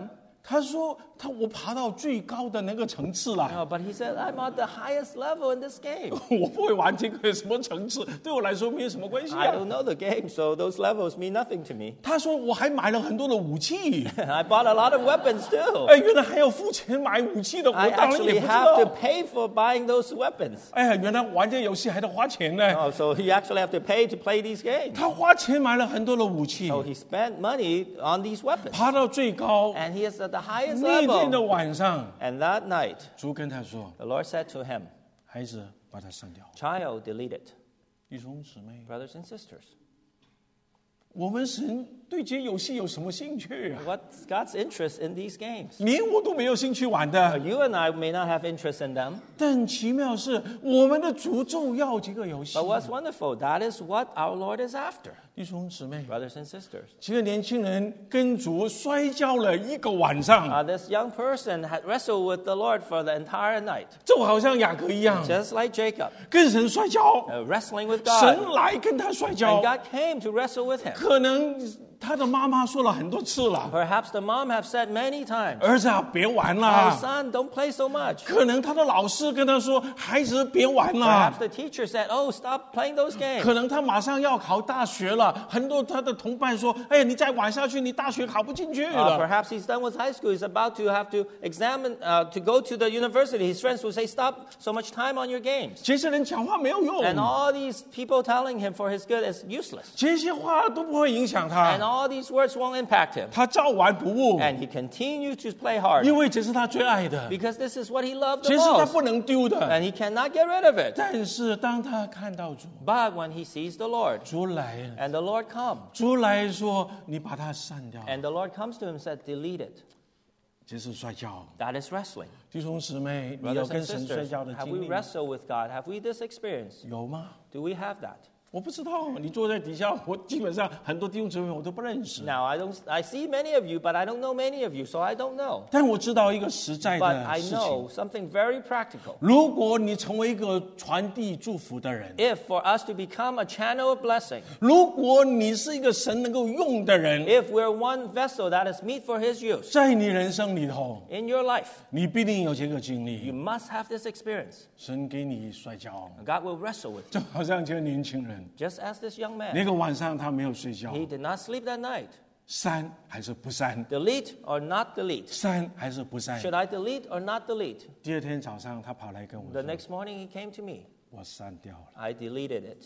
他说他我爬到最高的那个层次了。 No, but he said, I'm at the highest level in this game. 我不会玩这个什么层次，对我来说没有什么关系 I 啊。 don't know the game, so those levels mean nothing to me. 他说我还买了很多的武器， I bought a lot of weapons too. 哎，原来还要付钱买武器的，我 I 当然也 actually 不知 have to 道。 pay for buying those weapons. 哎呀，原来玩这游戏还得花钱呢。 Oh, so he actually have to pay to play these games. 他花钱买了很多的武器， So he spent money on these weapons. 爬到最高。 And he is at the highest 那天的 level. 晚上， And that night, 主跟他说 the Lord said to him, 孩子，把它删掉。 Child, delete it. 弟兄姊妹， Brothers and sisters, 我们神对这些游戏有什么兴趣啊？ what's God's interest in these games? 连我都没有兴趣玩的。 You and I may not have interest in them, 但奇妙是，我们的主就要这个游戏 but。what's wonderful, that is what our Lord is after. 弟兄姊妹， Brothers and sisters, 这个年轻人跟主摔跤了一个晚上， uh, this young person had wrestled with the Lord for the entire night, 就好像雅各一样， just like Jacob, 跟神摔跤， uh, wrestling with 神 God. 来跟他摔跤 And。God came to wrestle with him. 可能他的妈妈说了很多次了， Perhaps the mom have said many times, 儿子啊，别玩 "Oh, 了。 son, don't play so much." 可能他的老师跟他说，孩子别玩 Perhaps 了。 the teacher said, "Oh, stop playing those games." 可能他马上要考大学了，很多他的同伴说，哎呀，你再玩下去，你大学考不进去 Uh, 了。 perhaps he's done with high school. He's about to have to examine, uh, to go to the university. His friends will say, "Stop so much time on your games." 这些人讲话没有用， And all these people telling him for his good is useless. 这些话都不会影响 And 他， all these words won't impact him. 他照玩不误， And he continued to play hard 因为这是他最爱的， because this is what he loved 这 the 是他 most. 不能丢的。 And he cannot get rid of it. 但是当他看到主， But when he sees the Lord 主来了， and the Lord come, 主来说，你把它删掉， and the Lord comes to him and said, "Delete it." 这是摔跤。 That is wrestling. 弟兄姊妹，你有 Brothers 跟 and 神摔 sisters, 跤的 have 经 we 历吗？ wrestled with God? Have we this experience? 有吗？ Do we have that? 我不知道，你坐在底下，我基本上很多弟兄姊妹我都不认识。 Now, I don't. I see many of you, but I don't know many of you, so I don't know. 但我知道一个实在 But 的 I 事情： know something very practical. 如果你成为一个传递祝福的人， If for us to become a channel of blessing, 如果你是一个神能够用的人， if we're one vessel that is meet for His use 在你人生里头， in your life, 你必定有这个经 you 历。 must have this experience. 神给你摔跤， God will wrestle with 就好像这个年轻人， you, just as this young 那 man. 个晚上他没有睡觉， He did not sleep that night. 删还是不删？ Delete or not delete? 删还是不删？ Should I delete or not delete? 第二天早上他跑来跟我 The 说 next morning he came to me. 我删掉了， I deleted it.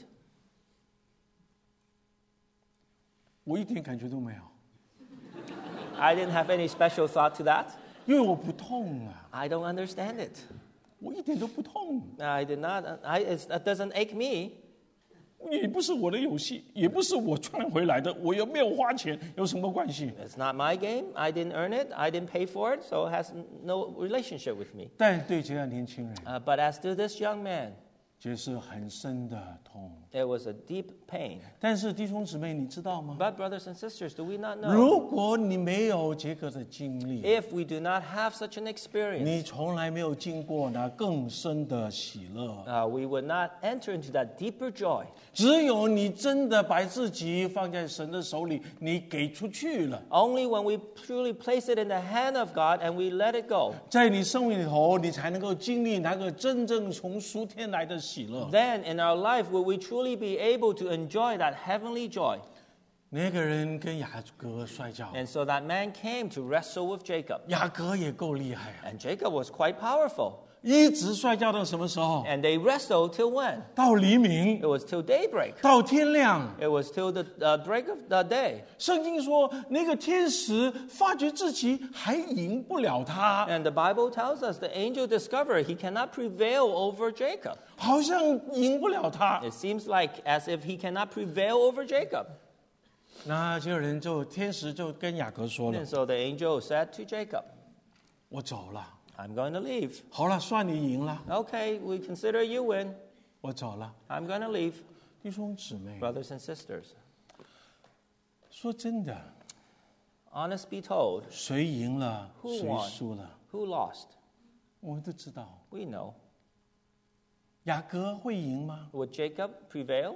我一点感觉都没有， I didn't have any special thought to that. 因为我不痛啊， I don't understand it. 我一点都不痛。 I did not. I, it's, it doesn't ache me. 也不是我的游戏，也不是我赚回来的，我又没有花钱，有什么关系？ It's not my game. I didn't earn it. I didn't pay for it, so it has no relationship with me. 但对这样年轻人， Uh, but as to this young man, 这是很深的痛。 it was a deep pain. 但是弟兄姊妹，你知道吗？ But brothers and sisters, do we not know? 如果你没有这个的经历， If we do not have such an experience, 你从来没有经过那更深的喜乐。 uh, we would not enter into that deeper joy. 只有你真的把自己放在神的手里，你给出去了， Only when we truly place it in the hand of God and we let it go, 在你生命里头，你才能够经历那个真正从属天来的喜乐。 then in our life will we truly be able to enjoy that heavenly joy. 那个人跟雅各摔跤， And so that man came to wrestle with Jacob. 雅各也够厉害啊！ And Jacob was quite powerful. 一直摔跤到什么时候？ And they wrestled till when? 到黎明 It，was till daybreak. 到天亮。 It was till the uh, break of the day. 圣经说，那个天使发觉自己还赢不了他， And the Bible tells us the angel discovered he cannot prevail over Jacob. 好像赢不了他。 It seems like as if he cannot prevail over Jacob. 那这个人就天使就跟雅各说了 And so the angel said to Jacob, 我走了， I'm going to leave. 好了，算你赢了， Okay, we consider you win. 我走了。 I'm going to leave. 弟兄姊妹， Brothers and sisters, 说真的， honest be told, 谁赢了， Who 谁 won? 输了， who lost? 我们都知道。 We know. 雅各会赢吗？ Would Jacob prevail?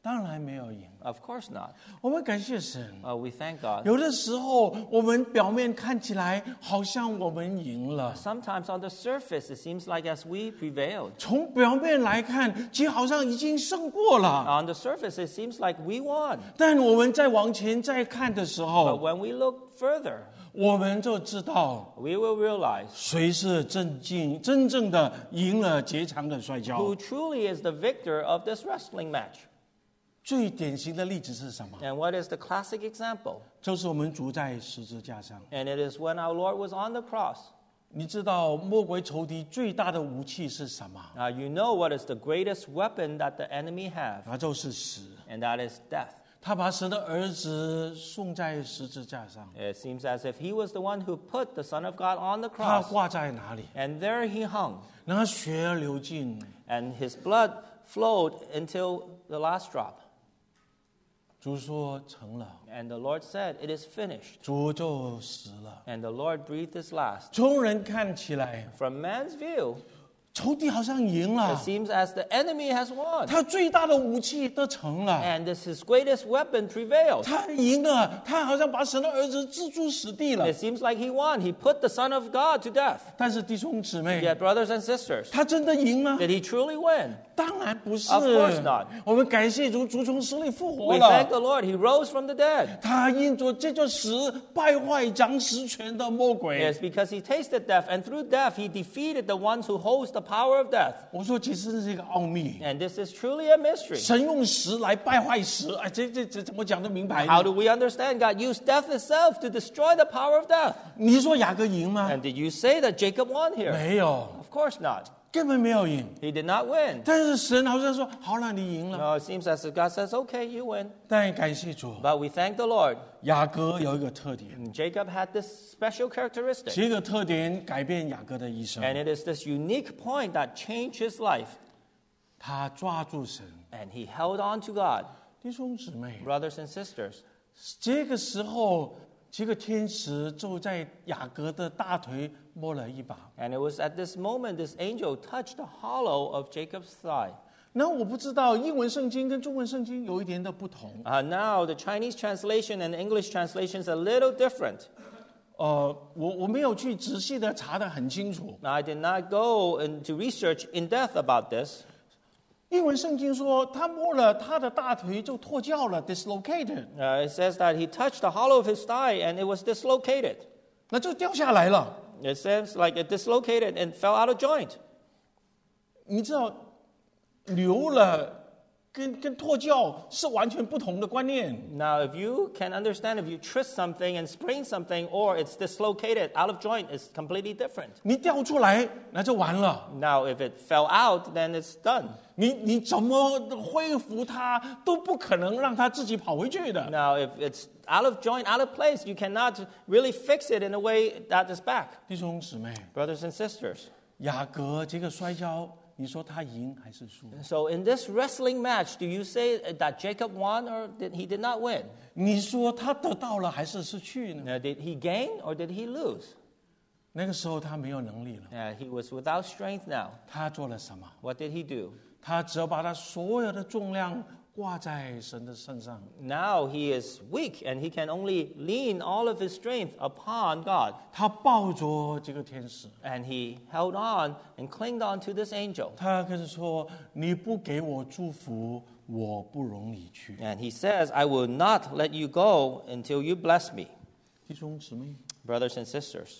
当然没有赢。 Of course not. 我们感谢神。 Uh, we thank God. 有的时候，我们表面看起来好像我们赢了， Sometimes on the surface, it seems like as we prevailed. 从表面来看，其实好像已经胜过了。 On the surface, it seems like we won. 但我们再往前再看的时 But 候， when we look further, 我们就知道 we will realize 谁是真正真正的赢了这场的摔跤。 who truly is the victor of this wrestling match. 最典型的例子是什么？ And what is the classic example? 就是我们主在十字架上。 And it is when our Lord was on the cross. 你知道魔鬼仇敌最大的武器是什么？ Now, you know what is the greatest weapon that the enemy have, 那就是死。 and that is death. 他把神的儿子送在十字架上， It seems as if he was the one who put the Son of God on the 他 cross. 挂在哪里？ And there he hung, 然后血流尽， and his blood flowed until the last drop. 主说成了， And the Lord said, "It is finished." 主就死了。 And the Lord breathed his last. 从人看起来， From man's view, 仇敌好像赢 it 了， seems as the enemy has won. 他最大的武器都成了， And this his greatest weapon prevailed. 他赢了，他好像把神的儿子置诸死地了。 It seems like he won. He put the Son of God to death. 但是弟兄姊妹， Yet, brothers and sisters, 他真的赢吗？ did he truly win? 当然不是 Of course not. 我们感谢主，主从死里复活 We 了 thank。the Lord. He rose from the dead. 他因着这座石败坏掌实权的魔鬼。 It's because he tasted death, and through death he defeated the ones who holds the power of death. 我说，其实这是一个奥秘。 And this is truly a mystery. 神用石来败坏石，哎，这这这怎么讲得明白呢？ How do we understand God used death itself to destroy the power of death? 你说雅各赢吗？ And did you say that Jacob won here? 没有， Of course not. 根本没有赢。 He did not win. 但是神好像说，好了，你赢了。 No, it seems as if God says, "Okay, you win." 但感谢主， But we thank the Lord. 雅各有一个特点， And Jacob had this special characteristic. 这个特点改变雅各的一生。 And it is this unique point that changed his life. 他抓住神， And he held on to God. 弟兄姊妹， Brothers and sisters, 这个时候，这个天使就在雅各的大腿摸了一把。 and it was at this moment this angel touched the hollow of Jacob's thigh. 那我不知道英文圣经跟中文圣经有一点的不同。 Uh, now, the Chinese translation and English translation is a little different. 呃，我我没有去仔细的查得很清楚。 Now, I did not go into research in depth about this. 英文圣经说，他摸了他的大腿就脱臼了 ，dislocated， Uh, it says that he touched the hollow of his thigh and it was dislocated. 那就掉下来了。 It says like it dislocated and fell out of joint. 你知道，流了跟跟脱臼是完全不同的观念。 Now, if you can understand, if you twist something and sprain something, or it's dislocated out of joint, it's completely different. 你掉出来，那就完了。 Now, if it fell out, then it's done. 你你怎么恢复它都不可能让它自己跑回去的。 Now, if it's out of joint, out of place, you cannot really fix it in a way that is back. 弟兄姊妹， Brothers and sisters. 雅各这个摔跤，你说他赢还是输？ So, in this wrestling match, do you say that Jacob won or did he did not win? 你说他得到了还是失去呢？ Now, did he gain or did he lose? 那个时候他没有能力了， Uh, he was without strength now. 他做了什么？ What did he do? 他只要把他所有的重量挂在神的身上。 Now he is weak and he can only lean all of his strength upon God. 他抱着这个天使， And he held on and clinged on to this angel. 他跟说：“你不给我祝福，我不容你去。 And he says, I will not let you go until you bless me. ” 弟兄姊妹， Brothers and sisters,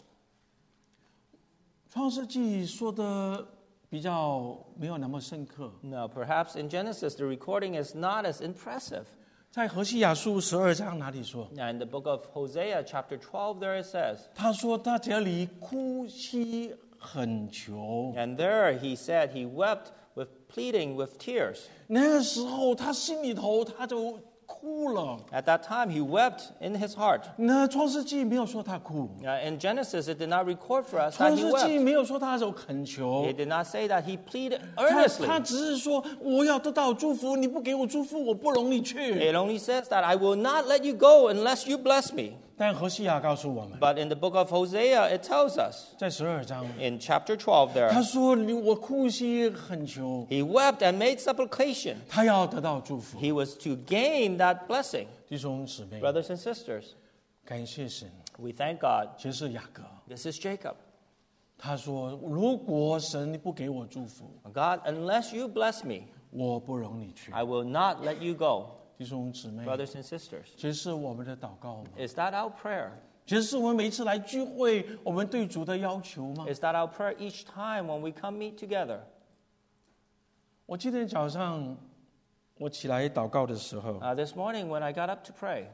创世纪说的比较没有那么深刻， now perhaps in Genesis the recording is not as impressive. 在何西亚书十二章哪里说？ Now in the book of Hosea chapter twelve there it says, 他说他这里哭泣恳求。 and there he said he wept with pleading with tears. 那个时候他心里头他就哭了。 At that time he wept in his heart. 那创世纪没有说他哭， Now, in Genesis it did not record for us that 创 he 世纪 wept. 没有说他有恳求 It，did not say that he pleaded 他 earnestly. 他只是说我要得到祝福，你不给我祝福，我不容你去。 It only says that I will not let you go unless you bless me. 但何西亚告诉我们， But in the book of Hosea, it tells us 在十二章， in chapter twelve 他 there, 说：“你我哭泣恳求， he wept and made supplication. 他要得到祝福。 He was to gain that blessing. ” 弟兄姊妹， Brothers and sisters, 感谢神， we thank God. 这是雅各。 This is Jacob. 他说：“如果神你不给我祝福， God, unless you bless me, 我不容你去。 I will not let you go. ” 弟兄姊妹， Brothers and sisters, 这是我们的祷告吗？ is that our prayer? 这是我们每一次来聚会，我们对主的要求吗？ Is that our prayer each time when we come meet together? 我今天早上我起来祷告的时候， Uh, this morning when I got up to pray,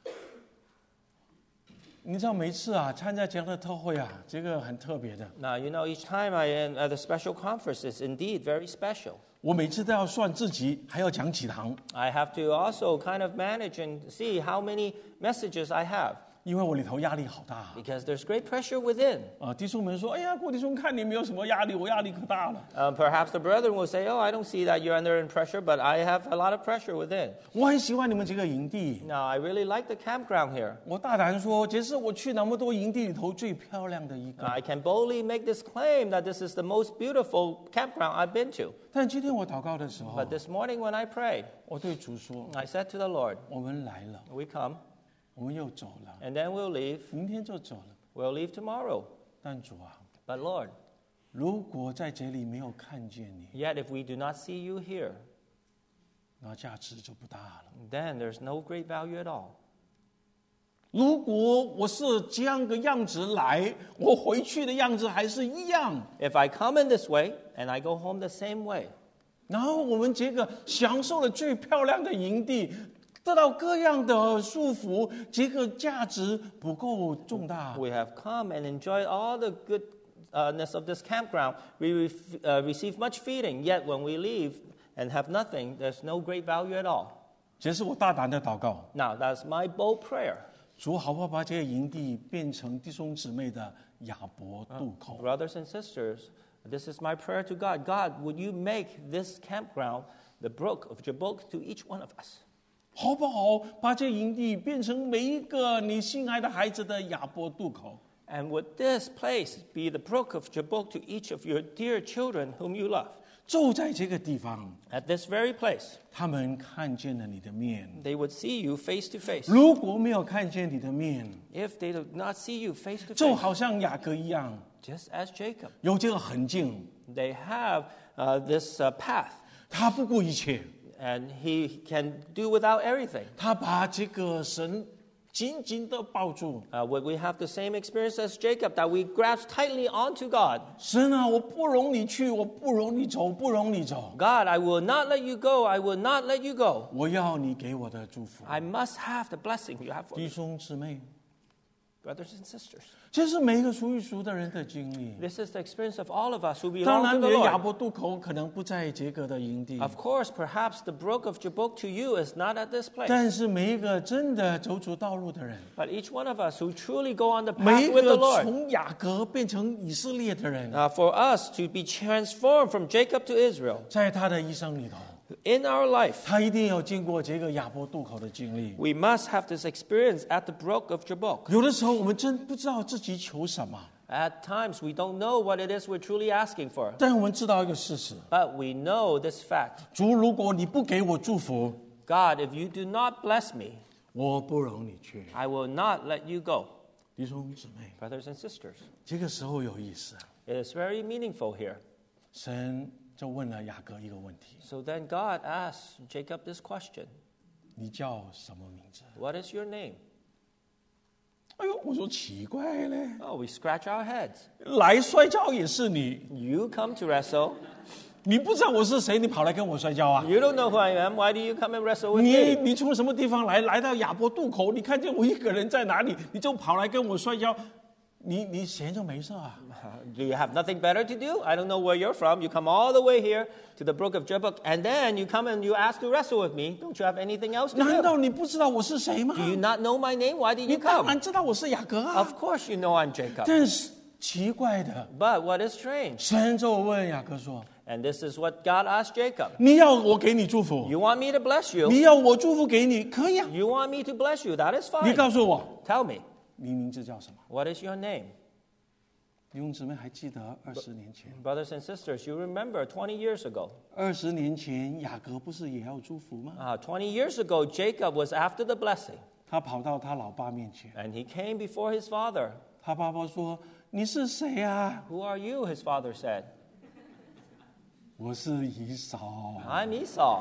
你知道每一次啊参加这样的特会啊，这个很特别的。 now you know each time I am at the special conference is indeed very special. 我每次都要算自己，还要讲几堂， I have to also kind of manage and see how many messages I have 因为我里头压力好大啊。 because there's great pressure within. 啊弟兄们说：“哎呀，郭弟兄，看你没有什么压力，我压力可大了。 Uh, perhaps the brethren will say, oh, I don't see that you're under pressure, but I have a lot of pressure within. ” 我很喜欢你们这个营地。 Now, I really like the campground here. 我大胆说，这是我去那么多营地里头最漂亮的一个。 I can boldly make this claim that this is the most beautiful campground I've been to. 但今天我祷告的时候 But，this morning when I prayed, 我对主说 I said to the Lord, 我们来了， we come, 我们又走了， and then we'll leave. 明天就走了。 We'll leave tomorrow. 但主啊， But Lord, 如果在这里没有看见你， yet if we do not see you here, 那价值就不大了。 then there's no great value at all. 如果我是这样个样子来，我回去的样子还是一样。 If I come in this way and I go home the same way, 然后我们这个享受了最漂亮的营地，得到各样的束缚，这个价值不够重大。 we have come and enjoyed all the goodness of this campground. We re- uh, receive much feeding, yet when we leave and have nothing, there's no great value at all. 这是我大胆的祷告。 Now, that's my bold prayer. 主好不好把这个营地变成弟兄姊妹的亚伯渡口？ Brothers and sisters, this is my prayer to God. God, would you make this campground the brook of Jabbok to each one of us? 好不好把这营地变成每一个你心爱的孩子的亚伯渡口？ And would this place be the brook of Jabbok to each of your dear children whom you love? 就在这个地方， At this very place, 他们看见了你的面。 they would see you face to face. 如果没有看见你的面， If they do not see you face to 就 face, 好像雅各一样， just as Jacob, 有这个痕迹， they have uh, this uh, path, 他不顾一切， and he can do without everything. 他把这个神紧紧的抱住。 Uh, would we have the same experience as Jacob, that we grasp tightly onto God? 神啊，我不容你去，我不容你走，不容你走， God, I will not let you go. I will not let you go. 我要你给我的祝福。 I must have the blessing you have for 弟 me. 兄姊妹， Brothers and sisters, 这是每一个属于主的人的经历。 this is the experience of all of us who 当 belong 然， to 你 the 的亚 Lord. 伯渡口可能不在这个的营地， Of course, perhaps the brook of Jabbok to you is not at this place. 但是每一个真的走主道路的人， But each one of us who truly go on the 每 path 一 with 个 the Lord, 从雅各变成以色列的人， uh, for us to be transformed from Jacob to Israel, 在他的一生里头， in our life, 他一定要经过这个亚伯渡口的经历。 we must have this experience at the brook of Jabbok. 有的时候我们真不知道自己求什么， At times, we don't know what it is we're truly asking for. 但我们知道一个事实： But we know this fact. 主，如果你不给我祝福， God, if you do not bless me, 我不容你去。 I will not let you go. 弟兄姊妹， Brothers and sisters, 这个时候有意思， it is very meaningful here. 神就问了雅各一个问题： So then God asked Jacob this question: 你叫什么名字？ What is your name? 哎呦，我说奇怪嘞， Oh, we scratch our heads. 来摔跤也是你， You come to wrestle. 你不知道我是谁，你跑来跟我摔跤啊？ You don't know who I am. Why do you come and wrestle with 你 me? 你从什么地方来？来到亚伯渡口，你看见我一个人在哪里，你就跑来跟我摔跤，你你闲着没事啊？ Do you have nothing better to do? I don't know where you're from. You come all the way here to the brook of Jabbok, and then you come and you ask to wrestle with me. Don't you have anything else to 难 do? 道你不知道我是谁吗？ Do you not know my name? Why did 你 you 当 come? 然知道我是雅各啊。 Of course you know I'm Jacob. 但是奇怪的， But what is strange? 神就问雅各说 And this is what God asked Jacob. 你要我给你祝福， You want me to bless you? 你要我祝福给你，可以啊。 You want me to bless you? That is 你 fine. 告诉我， Tell me, 你名字叫什么？ what is your name? 弟兄姊妹还记得二十年前？ Brothers and sisters, you remember twenty years ago. 二十年前雅各不是也要祝福吗？ Uh, twenty years ago, Jacob was after the blessing. 他跑到他老爸面前， And he came before his father. 他爸爸说：“你是谁啊？” Who are you? His father said. 我是以扫， I'm Esau.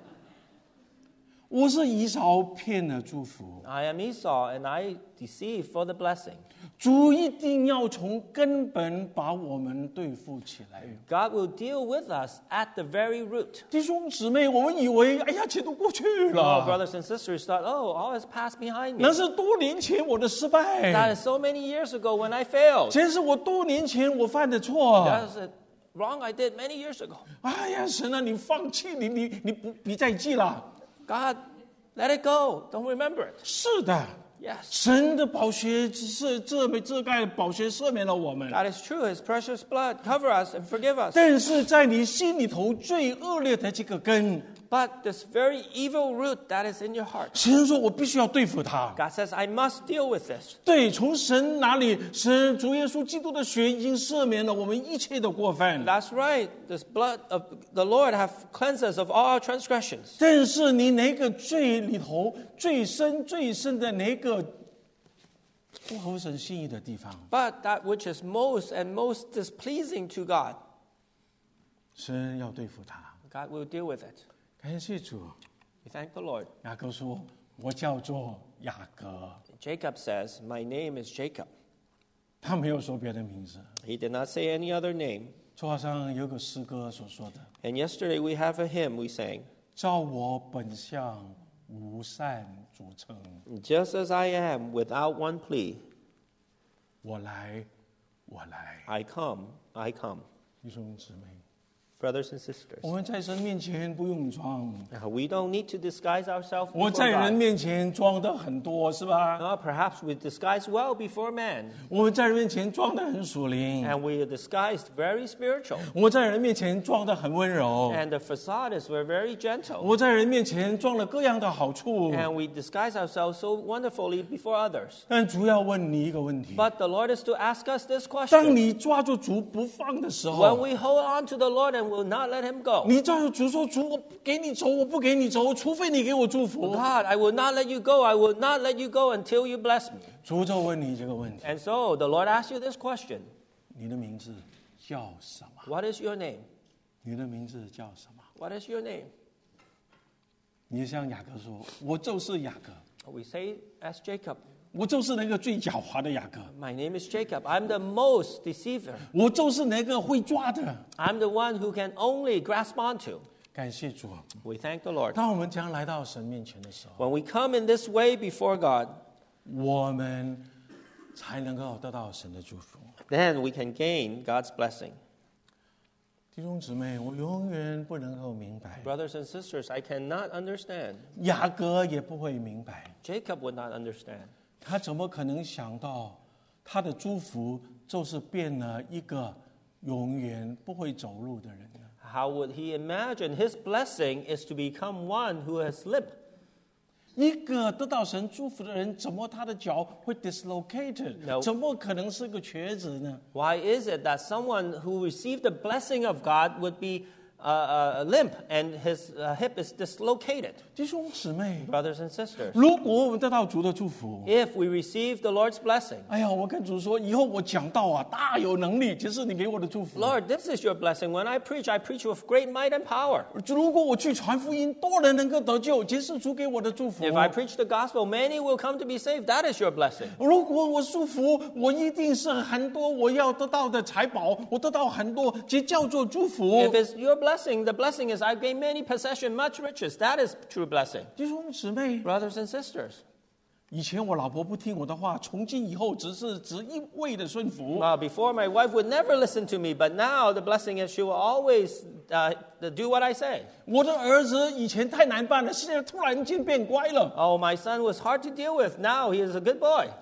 我是以扫骗了祝福。 I am Esau, and I deceive for the blessing. 主一定要从根本把我们对付起来。 God will deal with us at the very root. 弟兄姊妹，我们以为哎呀，这都过去 Oh, 了， brothers and sisters thought, oh, all has passed behind me. 那是多年前我的失 That 败， is so many years ago when I failed. 这是我多年前我犯的错。 That is a wrong I did many years ago. 哎呀，神啊，你放弃，你你你不必再记了。 God, let it go. Don't remember it. 是的， Yes, 神的宝血是这没遮盖，宝血赦免了我们。 that is true. His precious blood cover us and forgive us. 但是在你心里头最恶劣的这个根， But this very evil root that is in your heart, 神说我必须要对付它。 God says, I must deal with this. 对，从神那里，神主耶稣基督的血已经赦免了我们一切的过犯。 That's right. This blood of the Lord have cleansed us of all our transgressions. 但是你哪个罪里头最深最深的哪个不合神心意的地方， But that which is most and most displeasing to God, 神要对付他。 God will deal with it. 感谢主， We thank the Lord. 雅各说：“我叫做雅各。” Jacob says, my name is Jacob. 他没有说别的名字。 He did not say any other name. 桌上有个诗歌所说的 And yesterday we have a hymn we sang. 照我本相无善组成， Just as I am, without one plea, 我来，我来。 I come, I come. 弟兄姊妹， Brothers and sisters, 我们在神面前不用装， uh, we don't need to disguise ourselves 我 before 在人 God. 面前装的很多，是吧？ Uh, perhaps we disguise well before man, 我们在人面前装的很属灵， and we are disguised very spiritual. 我在人面前装的很温柔， And the facade is we're very gentle. 我在人面前装了各样的好处。 And we disguise ourselves so wonderfully before others. 但主要问你一个问题： But the Lord is to ask us this 当 question. 你抓住主不放的时 When 候， we hold on to the Lord and will not let him go. 你抓住主说：“主，我不给你走，我不给你走，除非你给我祝福。” God, I will not let you go. I will not let you go until you bless me. 主就问你这个问题： And so the Lord asks you this question. 你的名字叫什么？ What is your name? 你的名字叫什么？ What is your name? 你向雅各说：“我就是雅各， We say as Jacob. 我就是那个最狡猾的雅各， My name is Jacob. I'm the most deceiver. 我就是那个会抓的。 I'm the one who can only grasp onto. ” 感谢主。 We thank the Lord. 当我们将来到神面前的时候， When we come in this way before God, 我们才能够得到神的祝福。 then we can gain God's blessing. 弟兄姊妹，我永远不能够明白， Brothers and sisters, I cannot understand. 雅各也不会明白， Jacob would not understand. 他怎么可能想到他的祝福就是变了一个永远不会走路的人呢？ How would he imagine his blessing is to become one who has limp? 一个得到神祝福的人，怎么他的脚会 dislocated？、 No. 怎么可能是个瘸子呢？ Why is it that someone who received the blessing of God would be uh, uh, limp and his uh, hip is dislocated? 弟兄姊妹， Brothers and sisters, 如果我们得到主的祝福， if we receive the Lord's blessing, 哎呀，我跟主说，以后我讲道啊，大有能力，这是你给我的祝福。 Lord, this is your blessing. When I preach, I preach with great might and power. 如果我去传福音，多人能够得救，这是主给我的祝福。 If I preach the gospel, many will come to be saved. That is your blessing. 如果我祝福，我一定是很多我要得到的财宝，我得到很多，这叫做祝福。 If it's your blessing, the blessing is I gain many possessions, much riches. That is true blessing. 弟兄姊妹， Brothers and sisters, 以前我老婆不听我的话，从今以后只是只一味的顺服。 uh, before my wife would never listen to me, but now the blessing is she will always uh, do what I say. 我的儿子以前太难办了，现在突然间变乖了。 Oh, my son was hard to deal with. Now he is a good boy.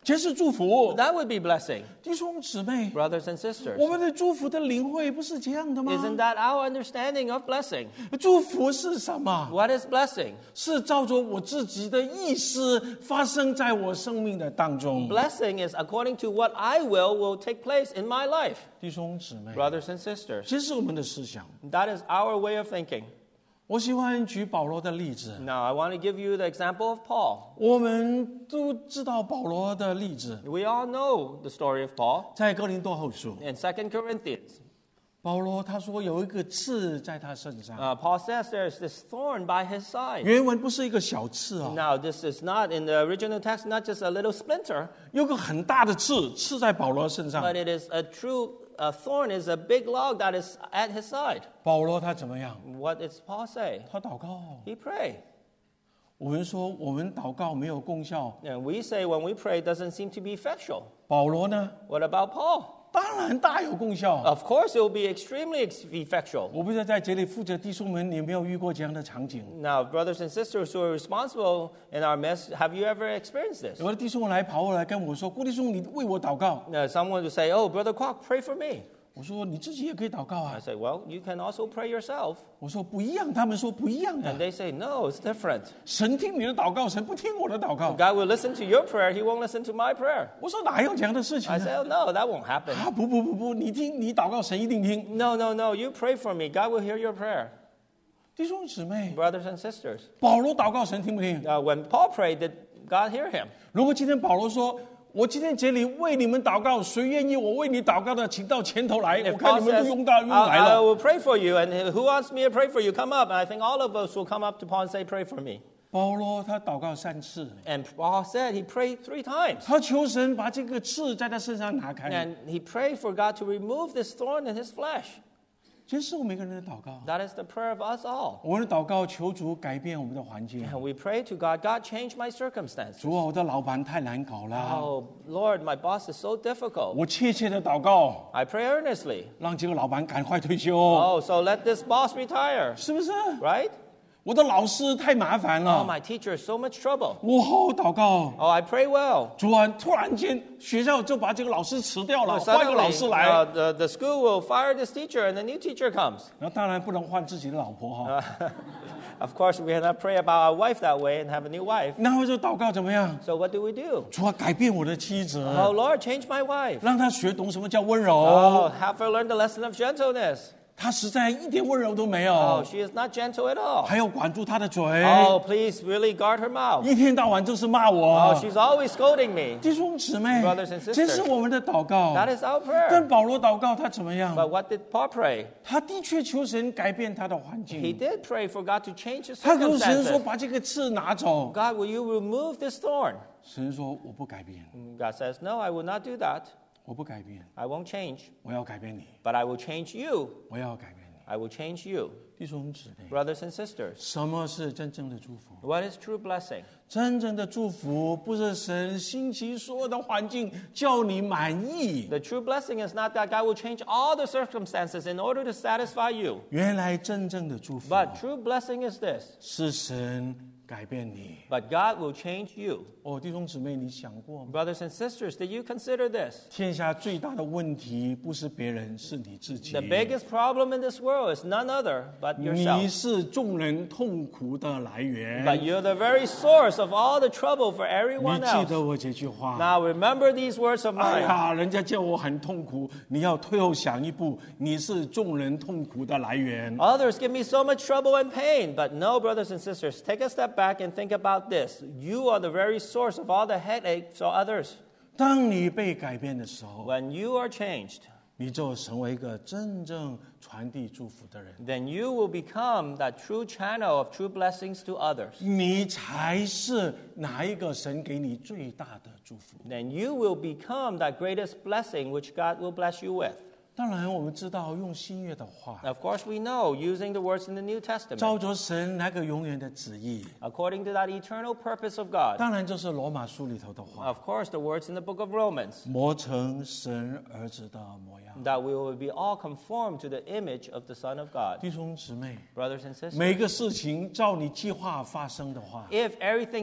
这是祝福。 That would be blessing. 弟兄姊妹， Brothers and sisters, 我们的祝福的领会不是这样的吗？ isn't that our understanding of blessing? 祝福是什么？ What is blessing? 是照着我自己的意思发生在我生命的当中。 Blessing is according to what I will will take place in my life. 弟兄姊妹， Brothers and sisters, 这是我们的思想。 that is our way of thinking. 我喜欢举保罗的例子。 Now, I want to give you the example of Paul. 我们都知道保罗的例子， We all know the story of Paul 在哥林多后书， in Second Corinthians. 保罗他说有一个刺在他身上， Uh, Paul says there's this thorn by his side. 原文不是一个小刺啊， Now, this is not, in the original text, not just a little splinter, 有个很大的刺刺在保罗身上。 but it is a true a thorn is a big log that is at his side. 保罗他怎么样？ What does Paul say? 他祷告。 He prayed. 我们说我们祷告没有功效， And we say when we pray, it doesn't seem to be effectual. 保罗呢？ What about Paul? 当然大有功效。 Of course, it will be extremely ex- effectual. 我不知道在这里负责弟兄们，你有没有遇过这样的场景？ Now, brothers and sisters who are responsible in our midst, have you ever experienced this? 有的弟兄来跑过来跟我说：“郭弟兄，你为我祷告。 Now, someone will say, "Oh, Brother Kwok, pray for me." ” 我说：“你自己也可以祷告 I 啊。 say, "Well, you can also pray yourself." ” 我说：“不一样。”他们说：“不一样 And 的。 they say, "No, it's different. 神听你的祷告，神不听我的祷告。 God will listen to your prayer. He won't listen to my prayer." ” 我说：“哪有这样的事情 I 呢 say, "Oh, no, that won't？” happen. 啊，不不不不，你听你祷告，神一定听。 No, no, no. You pray for me. God will hear your prayer. 弟兄姊妹， Brothers and sisters. 保罗祷告，神听不听？ Uh, when Paul prayed, did God hear him? 如果今天保罗说：“我今天这里为你们祷告，谁愿意我为你祷告的，请到前头来。” If 我看 Paul 你们都 says, 用到用 I, 来 I 了。 will pray for you, and who wants me to pray for you, come up. And I think all of us will come up to Paul and say, pray for me. 保罗他祷告三次， And Paul said he prayed three times. 他求神把这个刺在他身上拿开。 And he prayed for God to remove this thorn in his flesh. 这是我们每个人的祷告。 That is the prayer of us all. 我们的祷告求主改变我们的环境。 And we pray to God, God, change my circumstances. 主啊，我的老板太难搞了。 Oh, Lord, my boss is so difficult. 我切切的祷告， I pray earnestly. 让这个老板赶快退休， Oh, so let this boss retire, 是不是？ right? 我的老师太麻烦 Oh, 了， my teacher is so much trouble. 我好好祷告。 Oh, I pray well. 主啊，突然间学校就把这个老师辞掉了， Oh, 换个老 suddenly, 师来。 uh, the, the school will fire this teacher and a new teacher comes. 然后当然不能换自己的老婆哈。 Of course, we cannot pray about our wife that way and have a new wife. 然后就祷告怎么样？ So what do we do? 主啊，改变我的妻子， Oh, Lord, change my wife. 让她学懂什么叫温柔。 Oh, have her learn the lesson of gentleness. 她实在一点温柔都没有， Oh, she is not gentle at all. 还要管住她的嘴， Oh, please really guard her mouth. 一天到晚就是骂 Oh, 我。 she's always scolding me. 弟兄姊妹 Brothers and sisters， 这是我们的祷告。 That is our prayer. 但保罗祷告他怎么样？ But what did Paul pray? 他的确求神改变他的环 He 境。 did pray for God to change his 他跟神说：“ circumstances. 把这个刺拿走。 God, will you remove this thorn?” ” 神说：“我不改变， God says, "No, I will not do that. 我不改变， I won't change. 我要改变你， But I will change you. 我要改变你。” I will change you. 弟兄姊妹， Brothers and sisters, 什么是真正的祝福？ what is true blessing? 真正的祝福不是神兴起所有的环境叫你满意。 The true blessing is not that God will change all the circumstances in order to satisfy you. 原来真正的祝福 But true blessing is this. 是神改变你。 But God will change you. 哦，弟兄姊妹，你想过吗？ Brothers and sisters, did you consider this? 天下最大的问题不是别人，是你自己。 The biggest problem in this world is none other but 你 yourself. 是众人痛苦的来源。 But you're the very source of all the trouble for 你 everyone 记得 else. 我这句话？ Now remember these words of 哎 mine. 呀，人家叫我很痛苦，你要退后想一步，你是众人痛苦的来源。 Others give me so much trouble and pain. But no, brothers and sisters, take a step back and think about this. You are the very source of all the headaches for others. 当你被改变的时候， When you are changed, 你就成为一个真正传递祝福的人， then you will become that true channel of true blessings to others. 你才是哪一个神给你最大的祝福。 Then you will become that greatest blessing which God will bless you with. 当然，我们知道用新约的话， Of course, we know, using the words in the New 照 Testament, 着神那个永远的旨意， according to that eternal purpose of God. 当然就是罗马书里头的话， Of course, the words in the book of Romans, 磨成神儿子的模样。 that we will be all conformed to the image of the Son of God. 弟兄姊妹， Brothers and sisters, 每个事情照你计划发生的话， if everything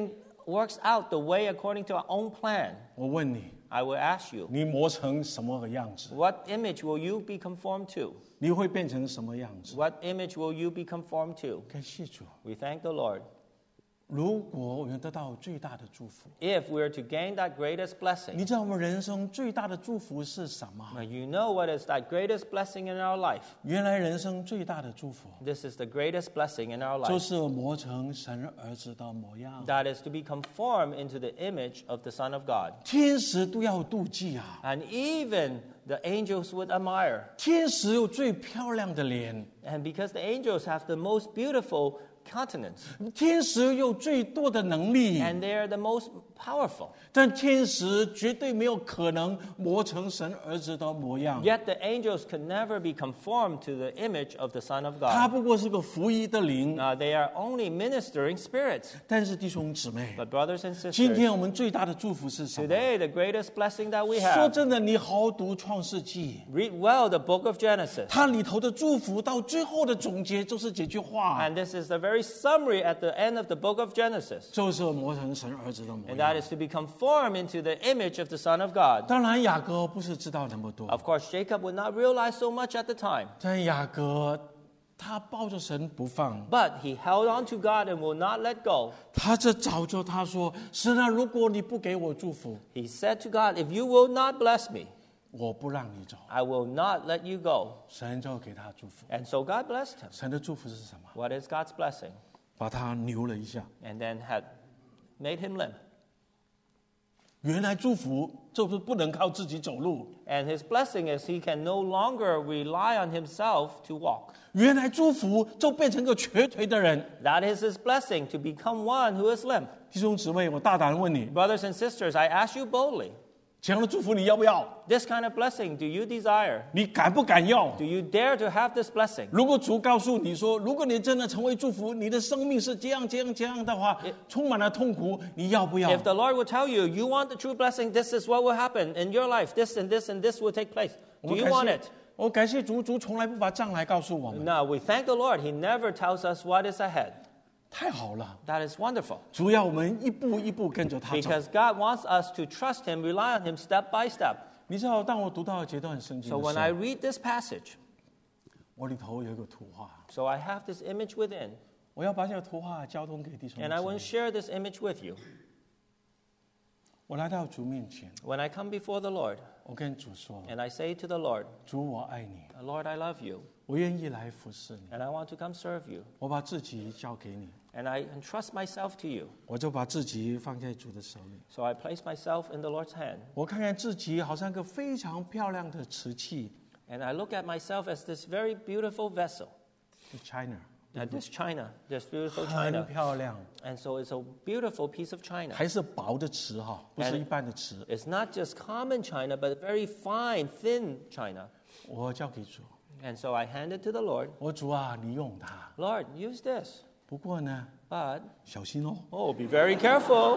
works out the way according to our own plan, 我问你， I will ask you, 你磨成什么个样子？ what image will you be conformed to? 你会变成什么样子？ What image will you be conformed to? 感谢主。 We thank the Lord. 如果我们得到最大的祝福， If we are to gain that greatest 你 blessing, 知道我们人生最大的祝福是什么？ now you know what is that greatest blessing in our life. 原来人生最大的祝福， This is the greatest blessing in our 就 life. 是磨成神儿子的模样。 That is to be conformed into the image of the Son of God. 天使都要妒忌啊！ And even the angels would admire. 天使有最漂亮的脸， And because the angels have the most beautiful countenance, 天使有最多的能力， and they are the most powerful. 但天使绝对没有可能磨成神儿子的模样。 Yet the angels could never be conformed to the image of the Son of 他 God. 不过是个服役的灵。 Now, they are only ministering spirits. 但是弟兄姊妹， But brothers and 今 sisters, 天我们最大的祝福是什么？ today the greatest blessing that we 说 have, 真的，你好好读创世纪， read well the book of Genesis. 它里头的祝福到最后的总结就是这句话， And this is the very summary at the end of the book of Genesis. 就是磨成神儿子的模 And 样 that。is to be conformed into the image of the Son of God. 当然，雅各不是知道那么多， Of course, Jacob would not realize so much at the time. 但雅各他抱着神不放， But he held on to God and will not let go. 他这早就他说：“神啊，如果你不给我祝福， He said to God, if you will not bless me, 我不让你走。 I will not let you go. ” 神就给他祝福。 And so God blessed him. 神的祝福是什么？ What is God's blessing? 把他扭了一下。 And then had made him limp. 原来祝福就是不能靠自己走路， And his blessing is he can no longer rely on himself to walk. 原来祝福就变成个瘸腿的人。 That is his blessing, to become one who is limp. 弟兄姊妹，我大胆问你， Brothers and sisters, I ask you boldly, 这样的祝福你要不要？ this kind of blessing, do you desire? 你敢不敢要？ Do you dare to have this blessing? 如果主告诉你说，如果你真的成为祝福，你的生命是这样这样这样的话，充满了痛苦，你要不要？ If the Lord will tell you, you want the true blessing, this is what will happen in your life. This and this and this will take place. 我 Do 们 you 感 want 谢 it? 我感谢主，主从来不把将来告诉我们， No, we thank the Lord. He never tells us what is ahead. 太好了。 That is wonderful. 主要我们一步一步跟着他走。 Because God wants us to trust Him, rely on Him step by step. 你知道，当我读到这段圣经 So 的 when 时 I 候， read this passage, 我里头有一个图画， so I have this image within, 我要把这个图画交通给弟兄姊 and I want to 妹。 share this image with you. 我来到主面前， When I come before the Lord, 我跟主说 and I say to the Lord, 主，我爱你， Lord, I love you, 我愿意来服侍你， and I want to come serve you, 我把自己交给你， and I entrust myself to you. 我就把自己放在主的手里。 So I place myself in the Lord's hand, 我看看自己好像个非常漂亮的瓷器 and I look at myself as this very beautiful vessel. ，China， Now, this china, this beautiful 很 china, 漂亮， and so it's a beautiful piece of china. 还是薄的瓷哈，不是一般的瓷。 It's not just common china, but very fine, thin china. 我交给主， And so I hand it to the Lord. 我主啊，你用它。 Lord, use this. 不过呢， But, 小心哦， oh, be very careful.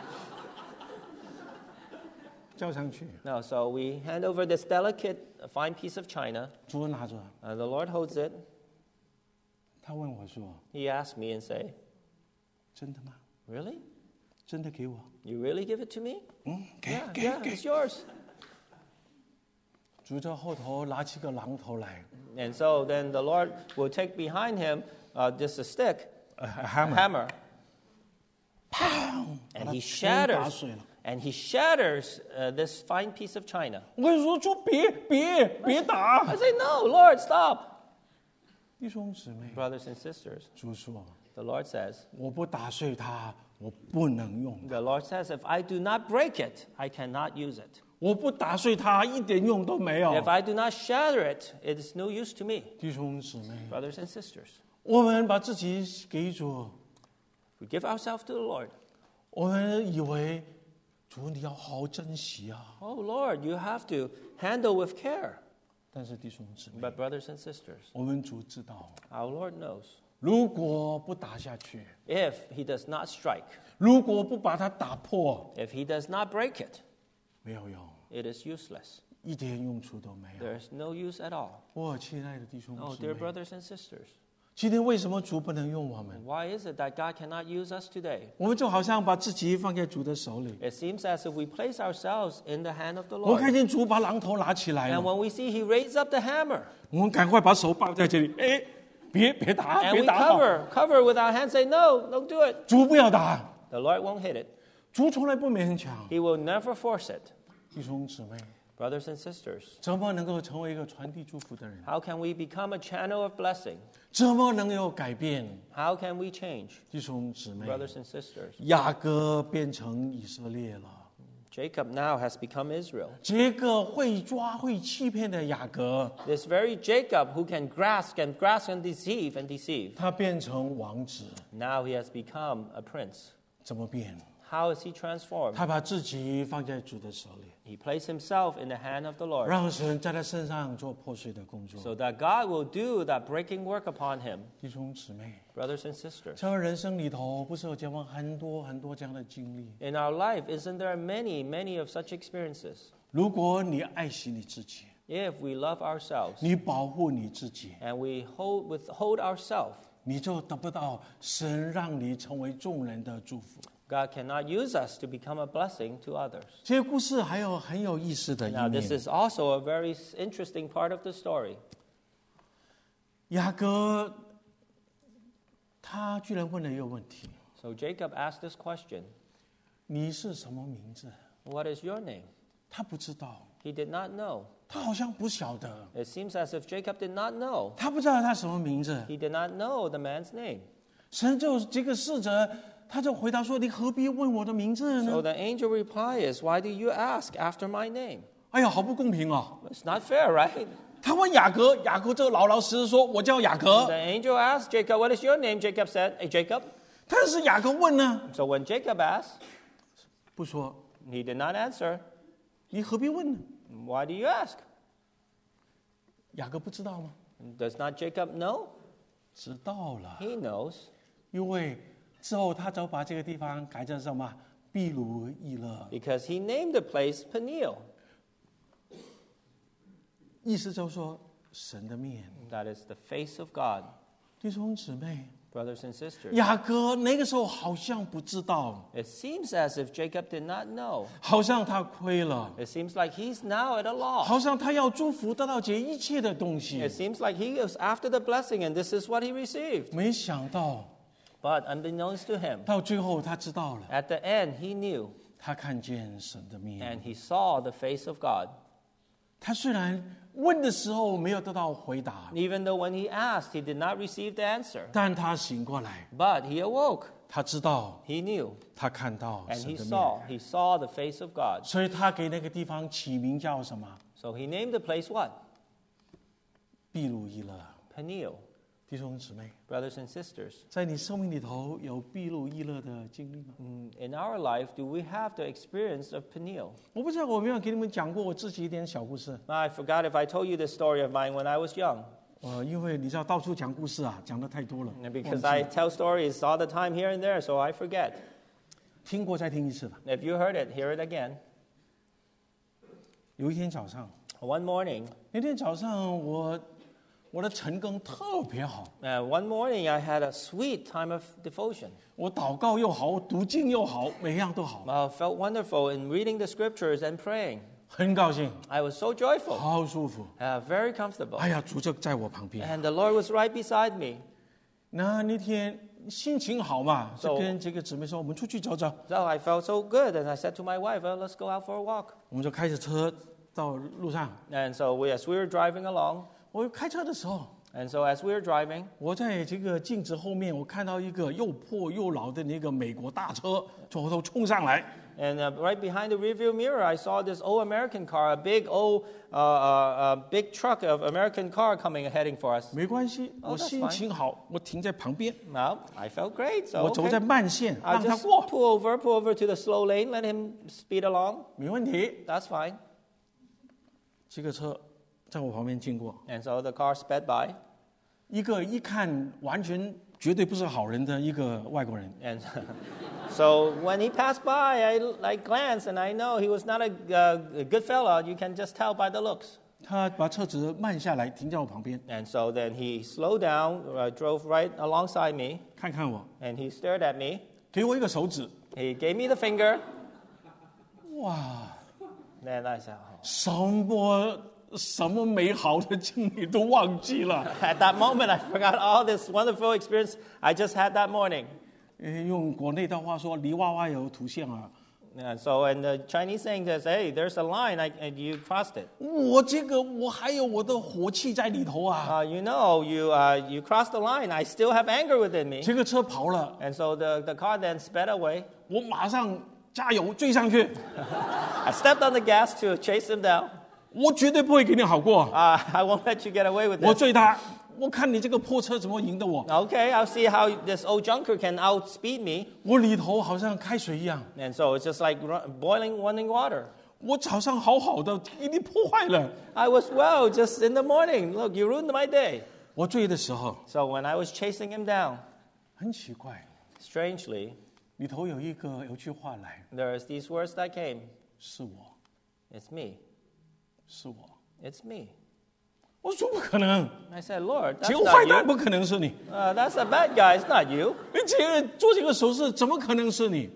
交上去。 Now, so we hand over this delicate, uh, fine piece of china. 主拿着， Uh, the Lord holds it. 他问我说 He asks me and say, 真的吗？ really? 真的给我？ You really give it to me? 嗯，给 Yeah, 给 yeah, 给 it's。yours. 主在后头拿起个榔头来 And so then the Lord will take behind him uh, just a stick, ，a a hammer， hammer, 砰，把 and 它 he 全打 shatters, 碎了。 and he shatters uh, this fine piece of china. 我跟你说，主别别别打 I！say, no, Lord, stop. 弟兄姊妹， Brothers and sisters, 主说， the Lord says, 我不打碎它，我不能用； the Lord says, if I do not break it, I cannot use it. 我不打碎它，一点用都没有。 If I do not shatter it, it is no use to me. 弟兄姊妹， Brothers and sisters, 我们把自己给主， we give ourselves to the Lord. 我们以为主你要好好珍惜啊。 Oh, Lord, you have to handle with care. 但是弟兄姊妹， But brothers and sisters, 我们主知道， our Lord knows, 如果不打下去， if he does not strike, 如果不把它打破， if he does not break it, 没有用， it is useless. 一点用处都没有。 There is no use at all. 我亲爱的弟兄 Oh, 姊 dear 妹， brothers and sisters, 今天为什么主不能用我们？ Why is it that God cannot use us today? 我们就好像把自己放在主的手里。 It seems as if we place ourselves in the hand of the 我 Lord. 看见主把榔头拿起来 And 了， when we see He raised up the hammer, 我们赶快把手抱在这里，哎，别别打， and 别 we 打好， cover, cover with our hands, say, no, don't do it. 主不要打， The Lord won't hit it. 主从来不勉强。 He will never force it. 弟兄姊妹， Brothers and sisters, 怎么能够成为一个传递祝福的人？ how can we become a channel of blessing? 怎么能有改变？ How can we change? 弟兄姊妹， Brothers and sisters, 雅各变成以色列了。 Jacob now has become Israel. 这个会抓、会欺骗的雅各， This very Jacob who can grasp and grasp and deceive and deceive. 他变成王子， Now he has become a prince. 怎么变？ How is he transformed? 他把自己放在主的手里， He placed himself in the hand of the Lord 让神在他身上做破碎的工作。 so that God will do that breaking work upon him. 弟兄姊妹， Brothers and sisters, 在我人生里头，不是有这样很多很多这样的经历。 in our life, isn't there many, many of such experiences? 如果你爱惜你自己， If we love ourselves 你保护你自己， and we hold, withhold ourselves, 你就得不到神让你成为众人的祝福。 God cannot use us to become a blessing to others. 这些故事还有很有意思的一 Now, this 面。 is also a very interesting part of the story. 雅各他居然问了一个问题： So Jacob asked this question, 你是什么名字？ what is your name? 他不知道， He did not know. 他好像不晓得， It seems as if Jacob did not know. 他不知道他什么名字。 He did not know the man's name. 神就这个侍者，他就回答说：“你何必问我的名字 So 呢 the angel reply is, why do you ask after my name?？” 哎呀，好不公平哦！ It's not fair, right? 他问雅各，雅各这个老老实实说：“我叫雅 The 各。 angel asked Jacob, what is your name? Jacob said, hey, Jacob. ” 但是雅各问呢， So when Jacob asked, 不说， he did not answer. 你何必问呢？ Why do you ask? 雅各不知道吗？ Does not Jacob know? 知道了， He knows. 因为之后他就把这个地方改成什么？毗鲁伊勒， Because he named the place Peniel. 意思就是说神的面。 That is the face of God. 弟兄姊妹， Brothers and sisters. 雅各那个时候好像不知道， It seems as if Jacob did not know. 好像他亏了， It seems like he's now at a loss. 好像他要祝福得到这一切的东 It 西， seems like he was after the blessing and this is what he received. 没想到 But unbeknownst to him, 到最后他知道了， at the end he knew 他看见神的面。 and he saw the face of God. 他虽然问的时候没有得到回答， Even though when he asked, he did not receive the answer. 但他醒过来， But he awoke. 他知道， He knew. 他看到 And 神 he 的 saw. 面， He saw the face of God. 所以他给那个地方起名叫什么？ So he named the place what? 毗鲁伊勒。 Peniel. 弟兄姊妹， Brothers and sisters, 在你生命里头有毗鲁伊勒的经历吗？ mm, in our life, do we have the experience of Peniel? 我不知道我有没有给你们讲过我自己一点小故事。 I forgot if I told you the story of mine when I was young. 呃，因为你知道到处讲故事啊，讲的太多了， And because 忘记 I 了 tell stories all the time here and there, so I forget. 听过再听一次吧。 If you heard it, hear it again. 有一天早上， One morning, 那天早上我我的晨更特别好， uh, one morning I had a sweet time of devotion. 我祷告又好，读经又好，每样都好， I felt wonderful in reading the scriptures and praying. 很高兴， I was so joyful, 好舒服。 uh, very comfortable. 哎呀，主就在我旁边。 And the Lord was right beside me. 那那天心情好嘛， So- 就跟这个姊妹说，我们出去走走。 So I felt so good, and I said to my wife, well, let's go out for a walk. 我们就开着车到路上。 And so we, as we were driving along, 我开车的时候， and so as we were driving, 我在这个镜子后面，我看到一个又破又老的那个美国大车从后头冲上来。 and uh, right behind the rearview mirror, I saw this old American car, a big old, uh, uh, uh, big truck of American car coming heading for us. 没关系， Oh, 我 that's 心情好，我停在旁边， Well, I felt great, so 我走在 okay. 慢线， I 让他 just 过， pull over, pull over to the slow lane, let him speed along. 没问题。 That's fine. 这个车在我旁边经过， And so the car sped by, 一个一看完全绝对不是好人的一个外国人， and so when he passed by, I, I glanced and I know he was not a, uh, a good fella. You can just tell by the looks. 他把车子慢下来，停在我旁边， And so then he slowed down, uh, drove right alongside me, 看看我， and he stared at me. 给我一个手指。 He gave me the finger. 哇， Then I said, oh. 什么什么美好的经历都忘记了。 At that moment, I forgot all this wonderful experience I just had that morning. 呃用国内的话说，泥娃娃有图像啊。 And so, and the Chinese saying says, hey, there's a line, I, and you crossed it. 我这个我还有我的火气在里头啊。 Uh, you know, you, uh, you crossed the line. I still have anger within me. 这个车跑了， And so the, the car then sped away. 我马上加油追上去， I stepped on the gas to chase him down. 我绝对不会给你好过。 Uh, I won't let you get away with 我 this. 追他，我看你这个破车怎么赢得我。 Okay, I'll see how this old junker can outspeed me. 我里头好像开水一样， And so it's just like ru- boiling running water. 我早上好好的给你破坏了。 I was well just in the morning. Look, you ruined my day. 我追的时候 So when I was chasing him down, 很奇怪， strangely, 里头有一个有句话来， there's these words that came. 是我， It's me. 是我。 It's me. 我说不可能， I said, Lord, 这 that's 个坏 not 蛋 you. 不可能是你， Uh, that's a bad guy. It's not you. 你这个做这个手势怎么可能是你？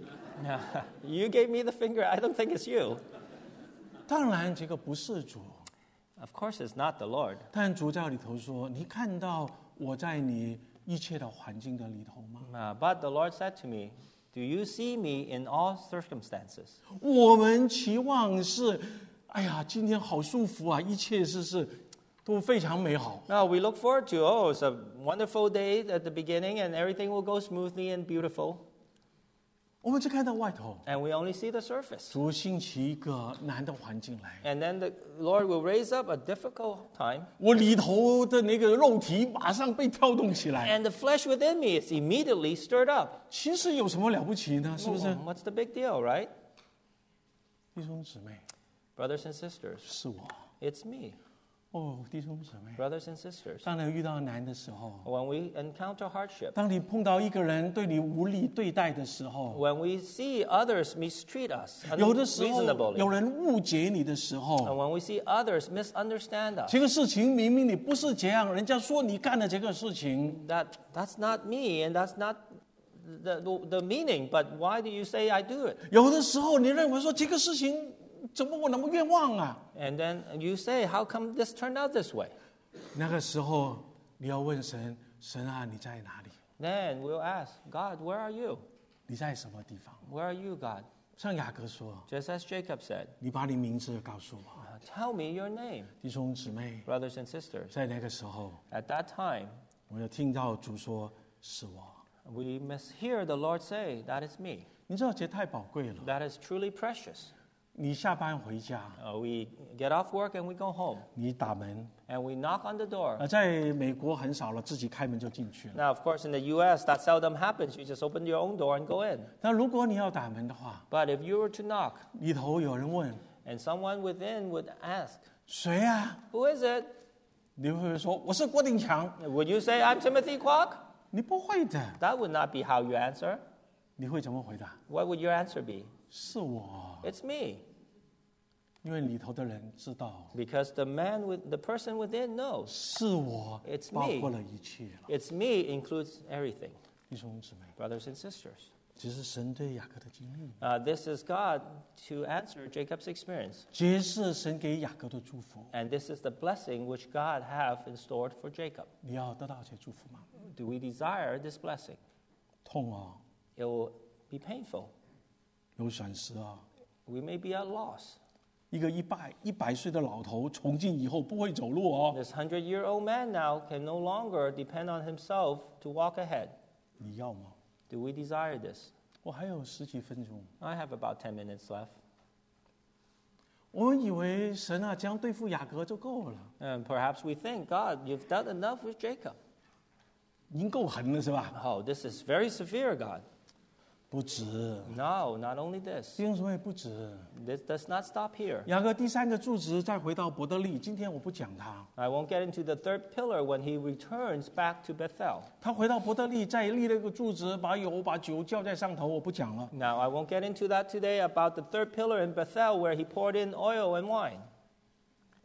You gave me the finger. I don't think it's you. 当然，这个不是主， Of course, it's not the Lord. 但主在里头说：“你看到我在你一切的环境的里头吗？ Uh, but the Lord said to me, do you see me in all circumstances? 我们期望是，哎呀，今天好舒服啊，一切事是都非常美好。 Now, we look forward to, oh, it's a wonderful day at the beginning and everything will go smoothly and beautiful. 我们只看到外头， And we only see the surface. 主兴起一个难的环境来， And then the Lord will raise up a difficult time. 我里头的那个肉体马上被跳动起来。 And the flesh within me is immediately stirred up. 其实有什么了不起呢？是不是？ What's the big deal, right? 弟兄姊妹， Brothers and sisters, 是我。 it's me. 哦，弟兄姊妹， Brothers and sisters, 当你遇到难的时候， when we encounter hardship, 当你碰到一个人对你无理对待的时候， when we see others mistreat us 有的时候 unreasonably, 有人误解你的时 and 候， when we see others misunderstand us, 这个事情明明你不是这样，人家说你干了这个事情， that that's not me and that's not the, the, the meaning, but why do you say I do it? 有的时候你认为说这个事情怎么我那么冤枉啊？ And then you say, how come this turned out this way? 那个时候你要问神，神啊，你在哪里？ Then we'll ask, God, where are you? 你在什么地方？ Where are you, God? 像雅各说， Just as Jacob said, 你把你名字告诉我。 "Uh, tell me your name." 弟兄姊妹， Brothers and sisters, 在那个时候， at that time, 我有听到主说是我。 we must hear the Lord say, that is me. 你知道这太宝贵了。 That is truly precious. 你下班回家， Uh, we get off work and we go home 你打门， and we knock on the door. 呃，在美国很少了，自己开门就进去了。 Now, of course, in the U S, that seldom happens. You just open your own door and go in. 但如果你要打门的话， But if you were to knock 里头有人问 and someone within would ask, 谁啊？ who is it? 你会不会说我是郭定强？ Would you say, I'm Timothy Kwok? 你不会的， That would not be how you answer. 你会怎么回答？ What would your answer be? 是我， It's me. 因为里头的人知道 Because the man with the person within knows. 是我 It's， 包 me 括了一切了。 It's me includes everything. 弟兄姊妹， Brothers and sisters. 这是神对雅各的经历， Uh, this is God to answer Jacob's experience. 这是神给雅各的祝福。 And this is the blessing which God have in store for Jacob. 你要得到这祝福吗？ Do we desire this blessing? 痛哦， It will be painful. 有损失啊。 We may be at loss. 一个一百一百岁的老头从今以后不会走路哦， This hundred-year-old man now can no longer depend on himself to walk ahead. 你要吗？ Do we desire this? 我还有十几分钟。 I have about ten minutes left. 我们以为神啊，这样对付雅各就够了， And perhaps we think, God, you've done enough with Jacob. 已经够狠了是吧？ Oh, this is very severe, God. 不止， No, not only this. 弟兄姊妹不止。 This does not stop here. 雅各第三个柱子再回到伯特利，今天我不讲他。 I won't get into the third pillar when he returns back to Bethel. 他回到伯特利，再立了一个柱子，把油把酒浇在上头，我不讲了。 Now, I won't get into that today about the third pillar in Bethel where he poured in oil and wine.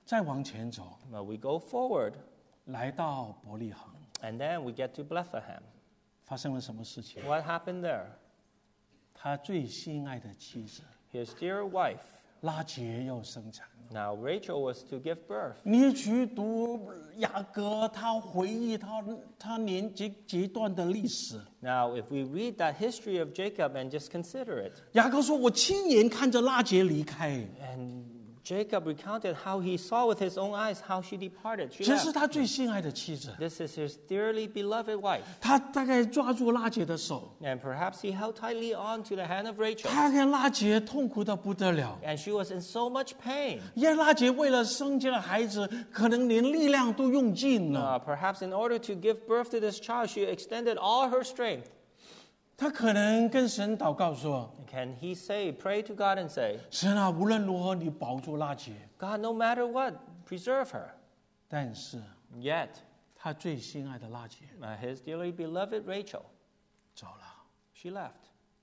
再往前走， Well, we go forward, 来到伯利恒， and then we get to Bethlehem. 发生了什么事情？ What happened there? 他最心爱的妻子 His dear wife. 拉结又生产了。 Now, Rachel was to give birth. 你去读雅各，他回忆他他年阶阶段的历史。 Now, if we read that history of Jacob and just consider it, 雅各说：“我亲眼看着拉结离开。” and Jacob recounted how he saw with his own eyes how she departed. She 这是 left. 他最心爱的妻子。 This is his dearly beloved wife. 他大概抓住拉结的手， And perhaps he held tightly on to the hand of Rachel. 他看拉结痛苦的不得了。 And she was in so much pain. 因为拉结为了生这个孩子，可能连力量都用尽了。 Uh, perhaps in order to give birth to this child, she extended all her strength. 他可能跟神祷告说 Can he say, pray to God and say,：“ 神啊，无论如何，你保住拉结。 God, no matter what, preserve her. ” 但是 Yet, 他最心爱的拉结 uh, his dearly beloved Rachel, 走了。 she left.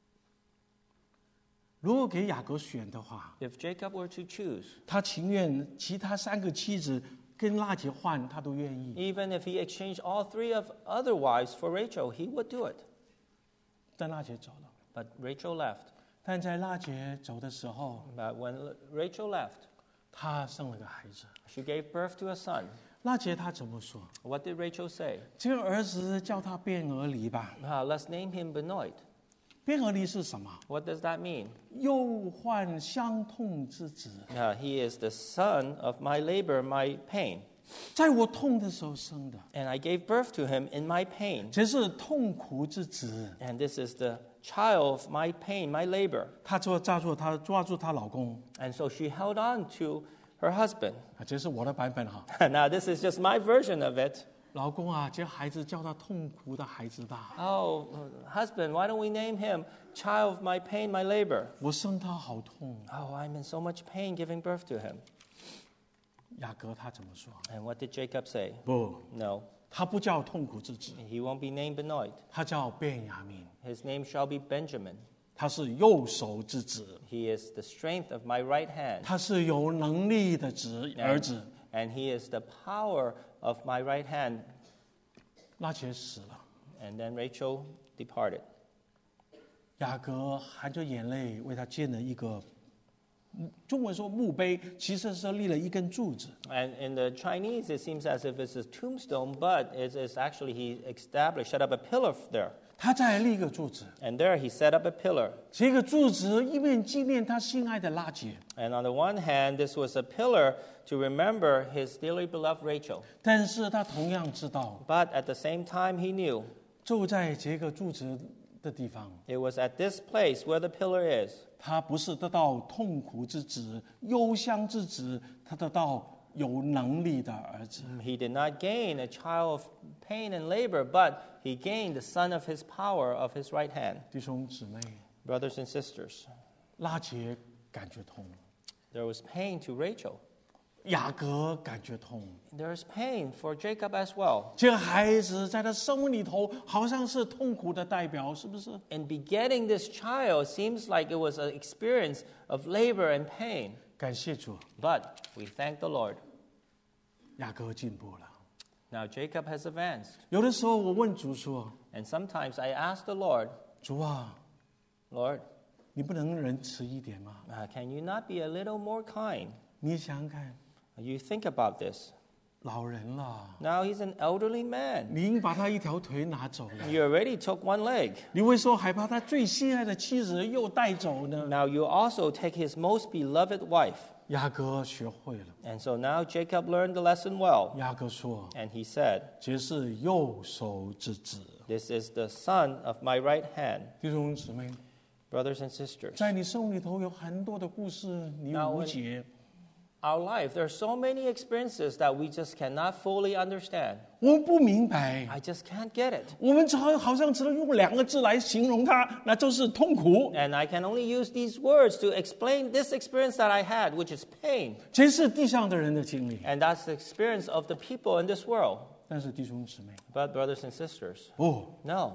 如果给雅各选的话， If Jacob were to choose, 他情愿其他三个妻子跟拉结换，他都愿意。 even if he exchanged all three of other wives for Rachel, he would do it. 但拉结走了。 But Rachel left. 但在拉结走的时候， But when Rachel left, 他生了个孩子。 she gave birth to a son. 拉结他怎么说？ What did Rachel say? 这个儿子叫他卞俄离吧。 Uh, let's name him Benoit. 卞俄离是什么？ What does that mean? 忧患相痛之子， Uh, he is the son of my labor, my pain. 在我痛的时候生的， And I gave birth to him in my pain. 这是痛苦之子。 And this is the child of my pain, my labor. 她抓抓住她抓住她老公 And so she held on to her husband. 啊，这是我的版本哈。 Now, this is just my version of it. 老公啊，这孩子叫他痛苦的孩子吧， Oh, husband, why don't we name him child of my pain, my labor? 我生他好痛。 Oh, I'm in so much pain giving birth to him. 雅各他怎么说？ And what did Jacob say? 不， No, 他不叫痛苦之子， he won't be named Benoit. 他叫卞雅明， His name shall be Benjamin. 他是右手之子， He is the strength of my right hand. 他是有能力的子儿子。 And he is the power of my right hand. 拉结死了， And then Rachel departed. 雅各含着眼泪为他建了一个，中文说墓碑，其实是立了一根柱子。 And in the Chinese, it seems as if it's a tombstone, but it is actually he established, set up a pillar there. 他再立一个柱子， And there he set up a pillar. 这个柱子一面纪念他心爱的拉结， And on the one hand, this was a pillar to remember his dearly beloved Rachel. 但是他同样知道， But at the same time, he knew 就在这个柱子的地方， it was at this place where the pillar is. 他不是得到痛苦之子、忧伤之子，他得到有能力的儿子。 He did not gain a child of pain and labor, but he gained the son of his power of his right hand. 弟兄姊妹， Brothers and sisters, 拉结感觉痛， there was pain to Rachel. 雅各感觉痛。 There is pain for Jacob as well. 这个孩子在他生命里头好像是痛苦的代表，是不是？ In begetting this child, seems like it was an experience of labor and pain. 感谢主， But we thank the Lord. 雅各进步了。 Now Jacob has advanced. 有的时候我问主说 And sometimes I ask the Lord,：“ 主啊， Lord, 你不能仁慈一点吗？ uh, can you not be a little more kind? 你想想看， You think about this. 老人了， Now he's an elderly man. 你已经把他一条腿拿走了， You already took one leg. 你为什么还把他最心爱的妻子又带走呢？” Now you also take his most beloved wife. 雅各学会了。 And so now Jacob learned the lesson well. 雅各说 And he said,：“ 这是右手之子。 This is the son of my right hand. ” 弟兄姊妹， Brothers and sisters, 在你生命里头有很多的故事，你那我无解。 our life, there are so many experiences that we just cannot fully understand. 我们不明白， I just can't get it. 我们只好好像只能用两个字来形容它，那就是痛苦。 And I can only use these words to explain this experience that I had, which is pain. 这是地上的人的经历。 And that's the experience of the people in this world. 但是弟兄姊妹， But brothers and sisters, 不， no.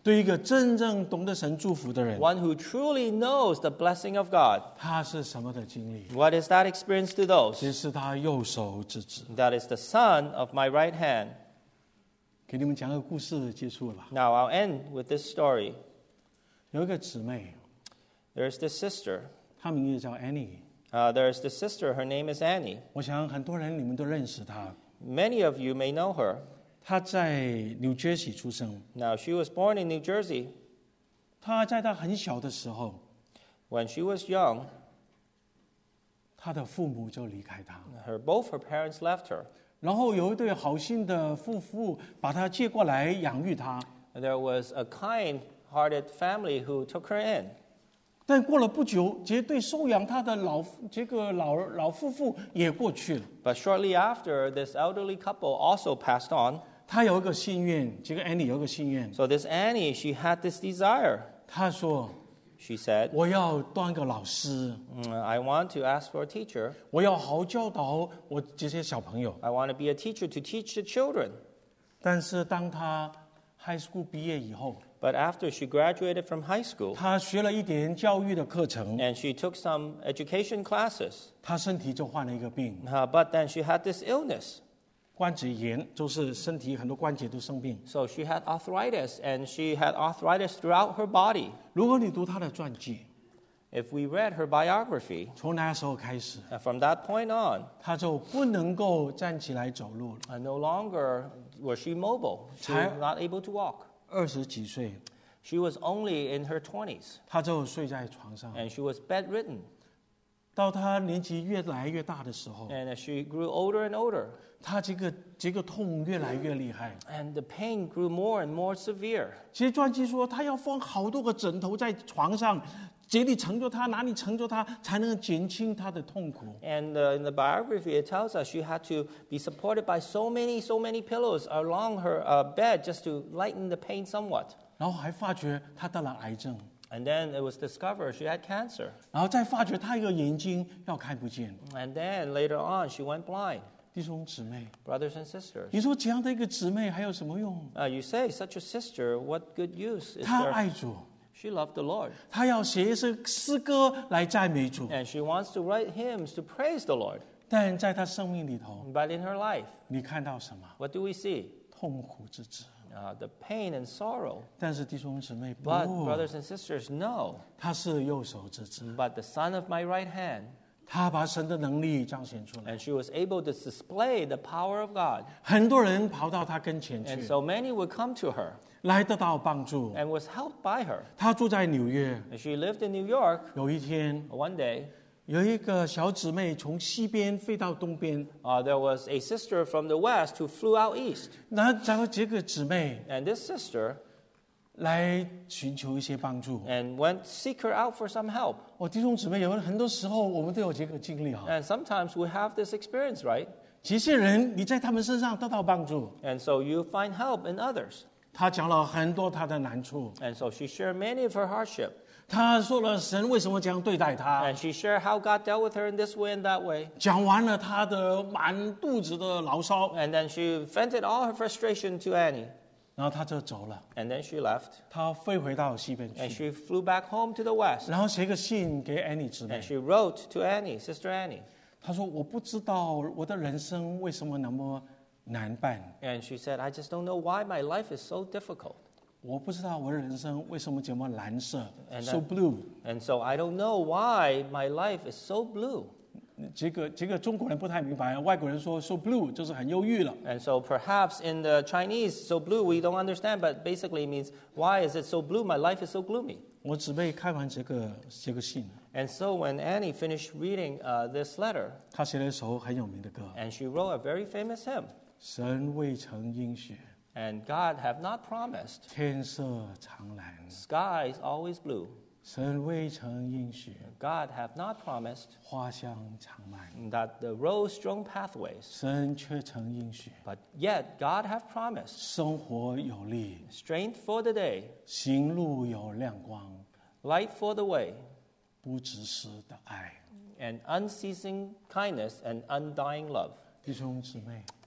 对一个真正懂得神祝福的人， one who truly knows the blessing of God. 他是什么的经历？ What is that experience to those? 这是他右手之子。 That is the son of my right hand. 给你们讲个故事结束了吧。 Now I'll end with this story. 有一个姊妹， There's this sister. 她名字叫 Annie， Uh, there's this sister. Her name is Annie. 我想很多人你们都认识她。 Many of you may know her. 她在 New Jersey 出生。 Now, she was born in New Jersey. 她在她很小的时候， When she was young, 她的父母就离开她， her, both her parents left her. 然后有一对好心的夫妇把她接过来养育她。 There was a kind-hearted family who took her in. 但过了不久，这对收养她的老这个老老夫妇也过去了。 But shortly after, this elderly couple also passed on. 她有一个心愿，这个 Annie 有一个心愿， So this Annie, she had this desire. 她说 She said, 我要当一个老师， "Mm, I want to ask for a teacher. 我要好好教导我这些小朋友。 I want to be a teacher to teach the children." 但是当她 high school 毕业以后， But after she graduated from high school 她学了一点教育的课程， and she took some education classes, 她身体就患了一个病， uh, but then she had this illness. 关节炎，就是身体很多关节都生病。 So she had arthritis, and she had arthritis throughout her body. 如果你读她的传记， If we read her biography, 从那时候开始， uh, from that point on, 她就不能够站起来走路了。 uh, no longer was she mobile. She was Child- not able to walk. 二十几岁， She was only in her twenties, 她就睡在床上。 and she was bedridden. 到她年纪越来越大的时候， And as she grew older and older, 她这个这个痛越来越厉害。 and the pain grew more and more severe. 其实传记说，她要放好多个枕头在床上，这里撑着她，哪里撑着她，才能减轻她的痛苦。 And uh, in the biography, it tells us she had to be supported by so many, so many pillows along her uh, bed just to lighten the pain somewhat. 然后还发觉她得了癌症， And then it was discovered she had cancer. 然后再发觉她一个眼睛要看不见。 And then later on, she went blind. 弟兄姊妹， Brothers and sisters, 你说这样的一个姊妹还有什么用？ uh, you say, such a sister, what good use is 她 there? 爱主， She loved the Lord. 她要写一首诗歌来赞美主， And she wants to write hymns to praise the Lord. 但在她生命里头， But in her life, 你看到什么？ what do we see? 痛苦之子。 Uh, the pain and sorrow. 但是弟兄姊妹，不， But, brothers and sisters, no. 他是右手之子， But the son of my right hand, 他把神的能力彰显出来。 and she was able to display the power of God. 很多人跑到他跟前 And 去， so many would come to her 来得到帮助。 and was helped by her. 他住在纽约， And she lived in New York. 有一天， One day, 有一个小姊妹从西边飞到东边， uh, there was a sister from the west who flew out east. 那然后这个姊妹 And this sister 来寻求一些帮助。 and went seek her out for some help. 哦，弟兄姊妹，有很多时候我们都有这个经历哈。 And sometimes we have this experience, right? 这些人你在他们身上得到帮助， And so you find help in others. 他讲了很多他的难处， And so she shared many of her hardship. 他说了神为什么这样对待他， And she shared how God dealt with her in this way and that way. 讲完了他的满肚子的牢骚， And then she vented all her frustration to Annie. 然后他就走了， And then she left. 他飞回到西边 And 去， she flew back home to the west. 然后写个信给 Annie 姊 And 妹， she wrote to Annie, Sister Annie. 他说我不知道我的人生为什么那么难办， And she said, I just don't know why my life is so difficult. 我不知道我的人生为什么这么蓝色 And ，so that- blue。 And so I don't know why my life is so blue. 这个这个中国人不太明白，外国人说 so blue 就是很忧郁了。 And so perhaps in the Chinese, so blue, we don't understand, but basically it means, why is it so blue? My life is so gloomy. 我只被看完这个这个信， And so when Annie finished reading uh, this letter, 他写了一首很有名的歌， and she wrote a very famous hymn, 神未曾应许， and God have not promised, 天色常蓝， skies always blue. 神未曾应许， God have not promised 花香常满， that the rose-strewn pathways, 神却曾应许， but yet God have promised 生活有力， strength for the day, 行路有亮光， light for the way, 不自私的爱。 and unceasing kindness and undying love. 弟兄姊妹，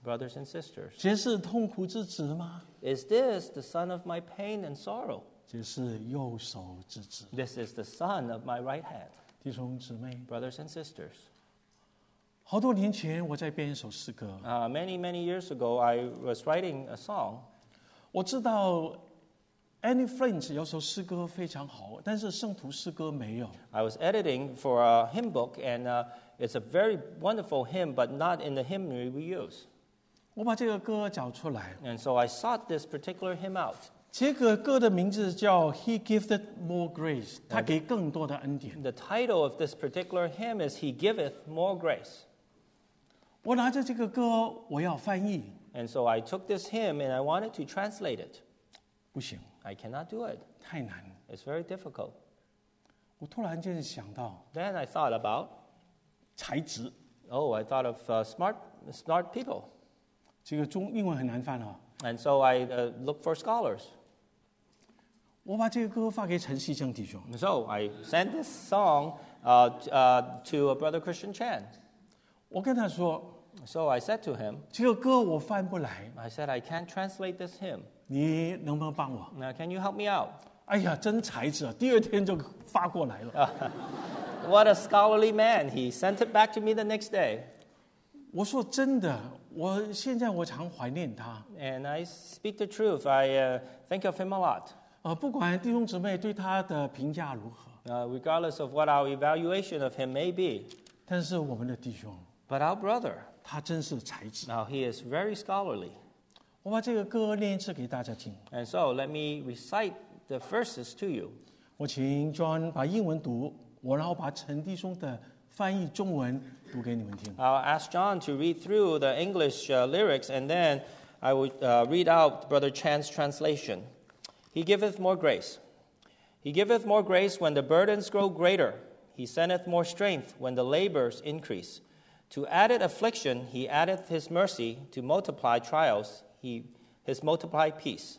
brothers and sisters. 这是痛苦之子吗？ Is this the son of my pain and sorrow? 这是右手之子。 This is the son of my right hand. 弟兄姊妹， Brothers and sisters. 好多年前我在编一首诗歌， Uh, many, many years ago, I was writing a song. 我知道 Annie Flint 有首诗歌非常好，但是圣徒诗歌没有。 I was editing for a hymn book, and uh, it's a very wonderful hymn, but not in the hymnary we use. 我把这个歌找出来， And so I sought this particular hymn out. 这个歌的名字叫 He Giveth More Grace， 他给更多的恩典。 The title of this particular hymn is He Giveth More Grace. 我拿着这个歌，我要翻译， And so I took this hymn and I wanted to translate it. 不行， I cannot do it. 太难。 It's very difficult. 我突然间想到 Then I thought about, 才子， oh, I thought of uh, smart, smart people. 这个中英文很难翻啊。 And so I uh, looked for scholars. 我把这个歌发给陈锡正弟兄， So I sent this song uh, t- uh, to a brother Christian Chan. 我跟他说， So I said to him, 这个歌我翻不来， I said, I can't translate this hymn. 你能不能帮我？ Now, can you help me out? 哎呀，真才子啊！第二天就发过来了。 What a scholarly man. He sent it back to me the next day. 我说真的，我现在我常怀念他。 And I speak the truth. I uh, think of him a lot. 呃，不管弟兄姊妹对他的评价如何， Uh, regardless of what our evaluation of him may be. 但是我们的弟兄， But our brother, 他真是才子。 now he is very scholarly. 我把这个歌念一次给大家听。 And so let me recite the verses to you. 我请 John 把英文读，我然后把陈弟兄的翻译中文读给你们听。 I'll ask John to read through the English uh, lyrics, and then I will uh, read out Brother Chan's translation. He giveth more grace. He giveth more grace when the burdens grow greater. He sendeth more strength when the labors increase. To added affliction, he addeth his mercy. To multiply trials, he, his multiplied peace.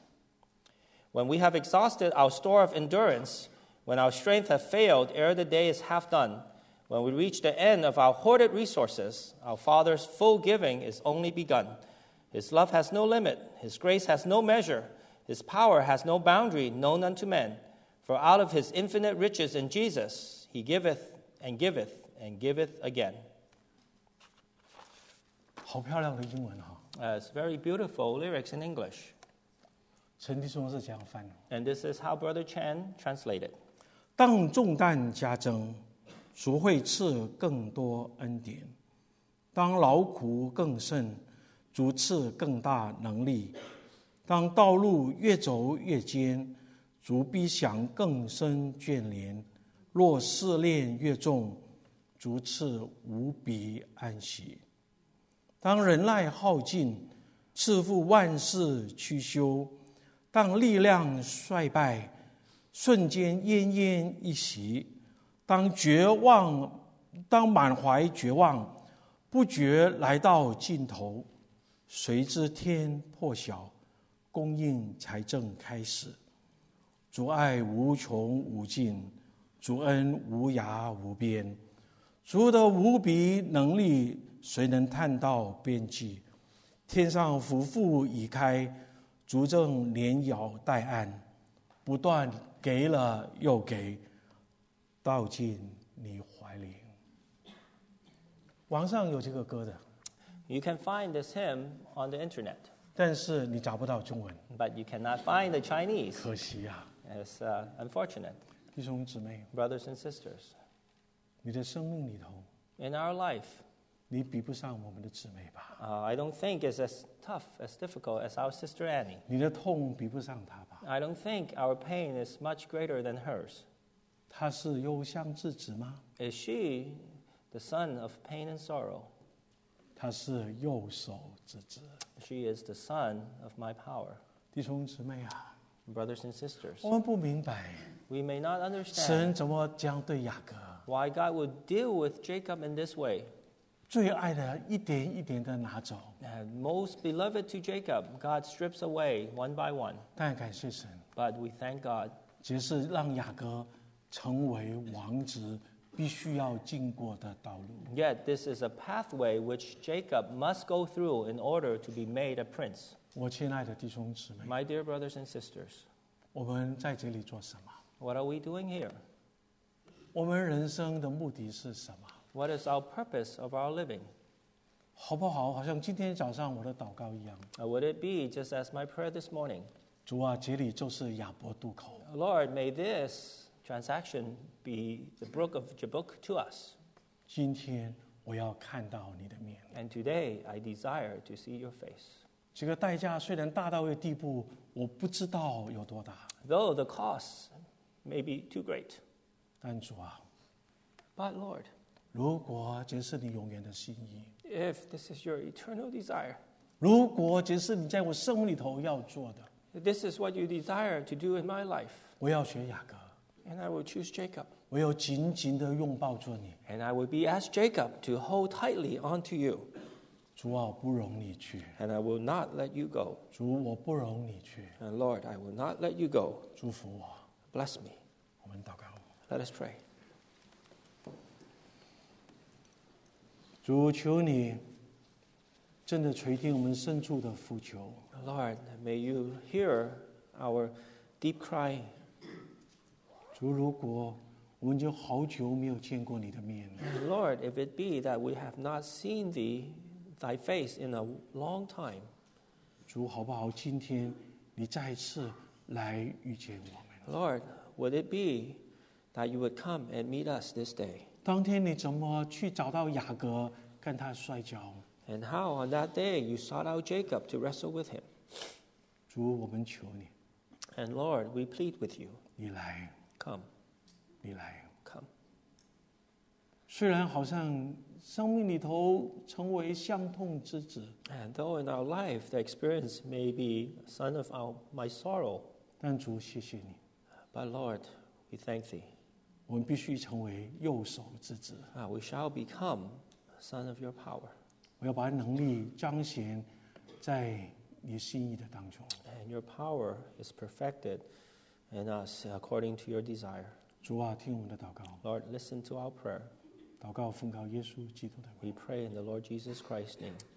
When we have exhausted our store of endurance, when our strength hath failed ere the day is half done, when we reach the end of our hoarded resources, our Father's full giving is only begun. His love has no limit. His grace has no measure. His power has no boundary known unto men. For out of his infinite riches in Jesus, he giveth and giveth and giveth again. 好漂亮的英文哈、 Uh, it's very beautiful lyrics in English. 陈弟兄是这样翻的： And this is how Brother Chan translated. 当重担加增，主会赐更多恩典；当劳苦更甚，主赐更大能力；当道路越走越艰，主必享更深眷恋；若试炼越重，主赐无比安息。当忍耐耗尽，赐福万事屈休；当力量衰败，瞬间奄奄一息；当绝望，当满怀绝望，不觉来到尽头，谁知天破晓，供应才正开始。主爱无穷无尽，主恩无涯无边，主的无比能力，谁能探到边际？天上府库已开，主正连摇带按，不断给了又给，倒进你怀里。网上有这个歌的， You can find this hymn on the internet, 但是你找不到中文， but you cannot find the Chinese. 可惜呀、啊！ It's uh, unfortunate. 弟兄姊妹， Brothers and sisters, 你的生命里头， in our life, 你比不上我们的姊妹吧？ uh, I don't think it's as tough, as difficult as our sister Annie. 你的痛比不上她吧？ I don't think our pain is much greater than hers. 她是忧伤之子吗？ Is she the son of pain and sorrow? 她是右手之子。 She is the son of my power. 弟兄姊妹啊， Brothers and sisters, 我们不明白 we may not understand 神怎么这样对雅各， why God would deal with Jacob in this way. 最爱的一点一点的拿走。 And most beloved to Jacob, God strips away one by one. 但感谢神， But we thank God 只是让雅各成为王子， 必须要经过的道路。 Yet this is a pathway which Jacob must go through in order to be made a prince. 我亲爱的弟兄姊妹， My dear brothers and sisters, 我们在这里做什么？ what are we doing here? 我们人生的目的是什么？ What is our purpose of our living? 好不好？好像今天早上我的祷告一样， Or would it be just as my prayer this morning? 主啊，这里就是亚伯渡口。 Lord, may this transaction be the brook of Jabbok to us. 今天我要看到你的面。 And today I desire to see your face. 这个代价虽然大到一个地步，我不知道有多大， Though the costs may be too great. 但主啊， But Lord, 如果这是你永远的心意， if this is your eternal desire, 如果这是你在我生命里头要做的， this is what you desire to do in my life, 我要学雅各， and I will choose Jacob. 我要紧紧的拥抱住你。 And I will be as Jacob to hold tightly onto you. 主啊，我不容你去， And I will not let you go. 主，我不容你去， And Lord, I will not let you go. 祝福我。 Bless me. 我们祷告， Let us pray. 主，求你真的垂听我们深处的呼求。 Lord, may you hear our deep cry. 主，如果我们就好久没有见过你的面， And Lord, if it be that we have not seen thee, thy face in a long time, 主，好不好？今天你再一次来遇见我们。 Lord, would it be that you would come and meet us this day? 当天你怎么去找到雅各，跟他摔跤？ And how on that day you sought out Jacob to wrestle with him? 主，我们求你， And Lord, we plead with you. 你来， Come, 你来。 come. 虽然好像生命里头成为伤痛之子， And though in our life the experience may be a son of our, my sorrow, 但主，谢谢你， but Lord, we thank thee. 我们必须成为右手之子。 Uh, we shall become a son of your power. 我要把能力彰显在你心意的当中。 And your power is perfected in us according to your desire. 主啊，听我们的祷告， Lord, listen to our prayer. 祷告奉靠耶稣基督的名。 We pray in the Lord Jesus Christ's name.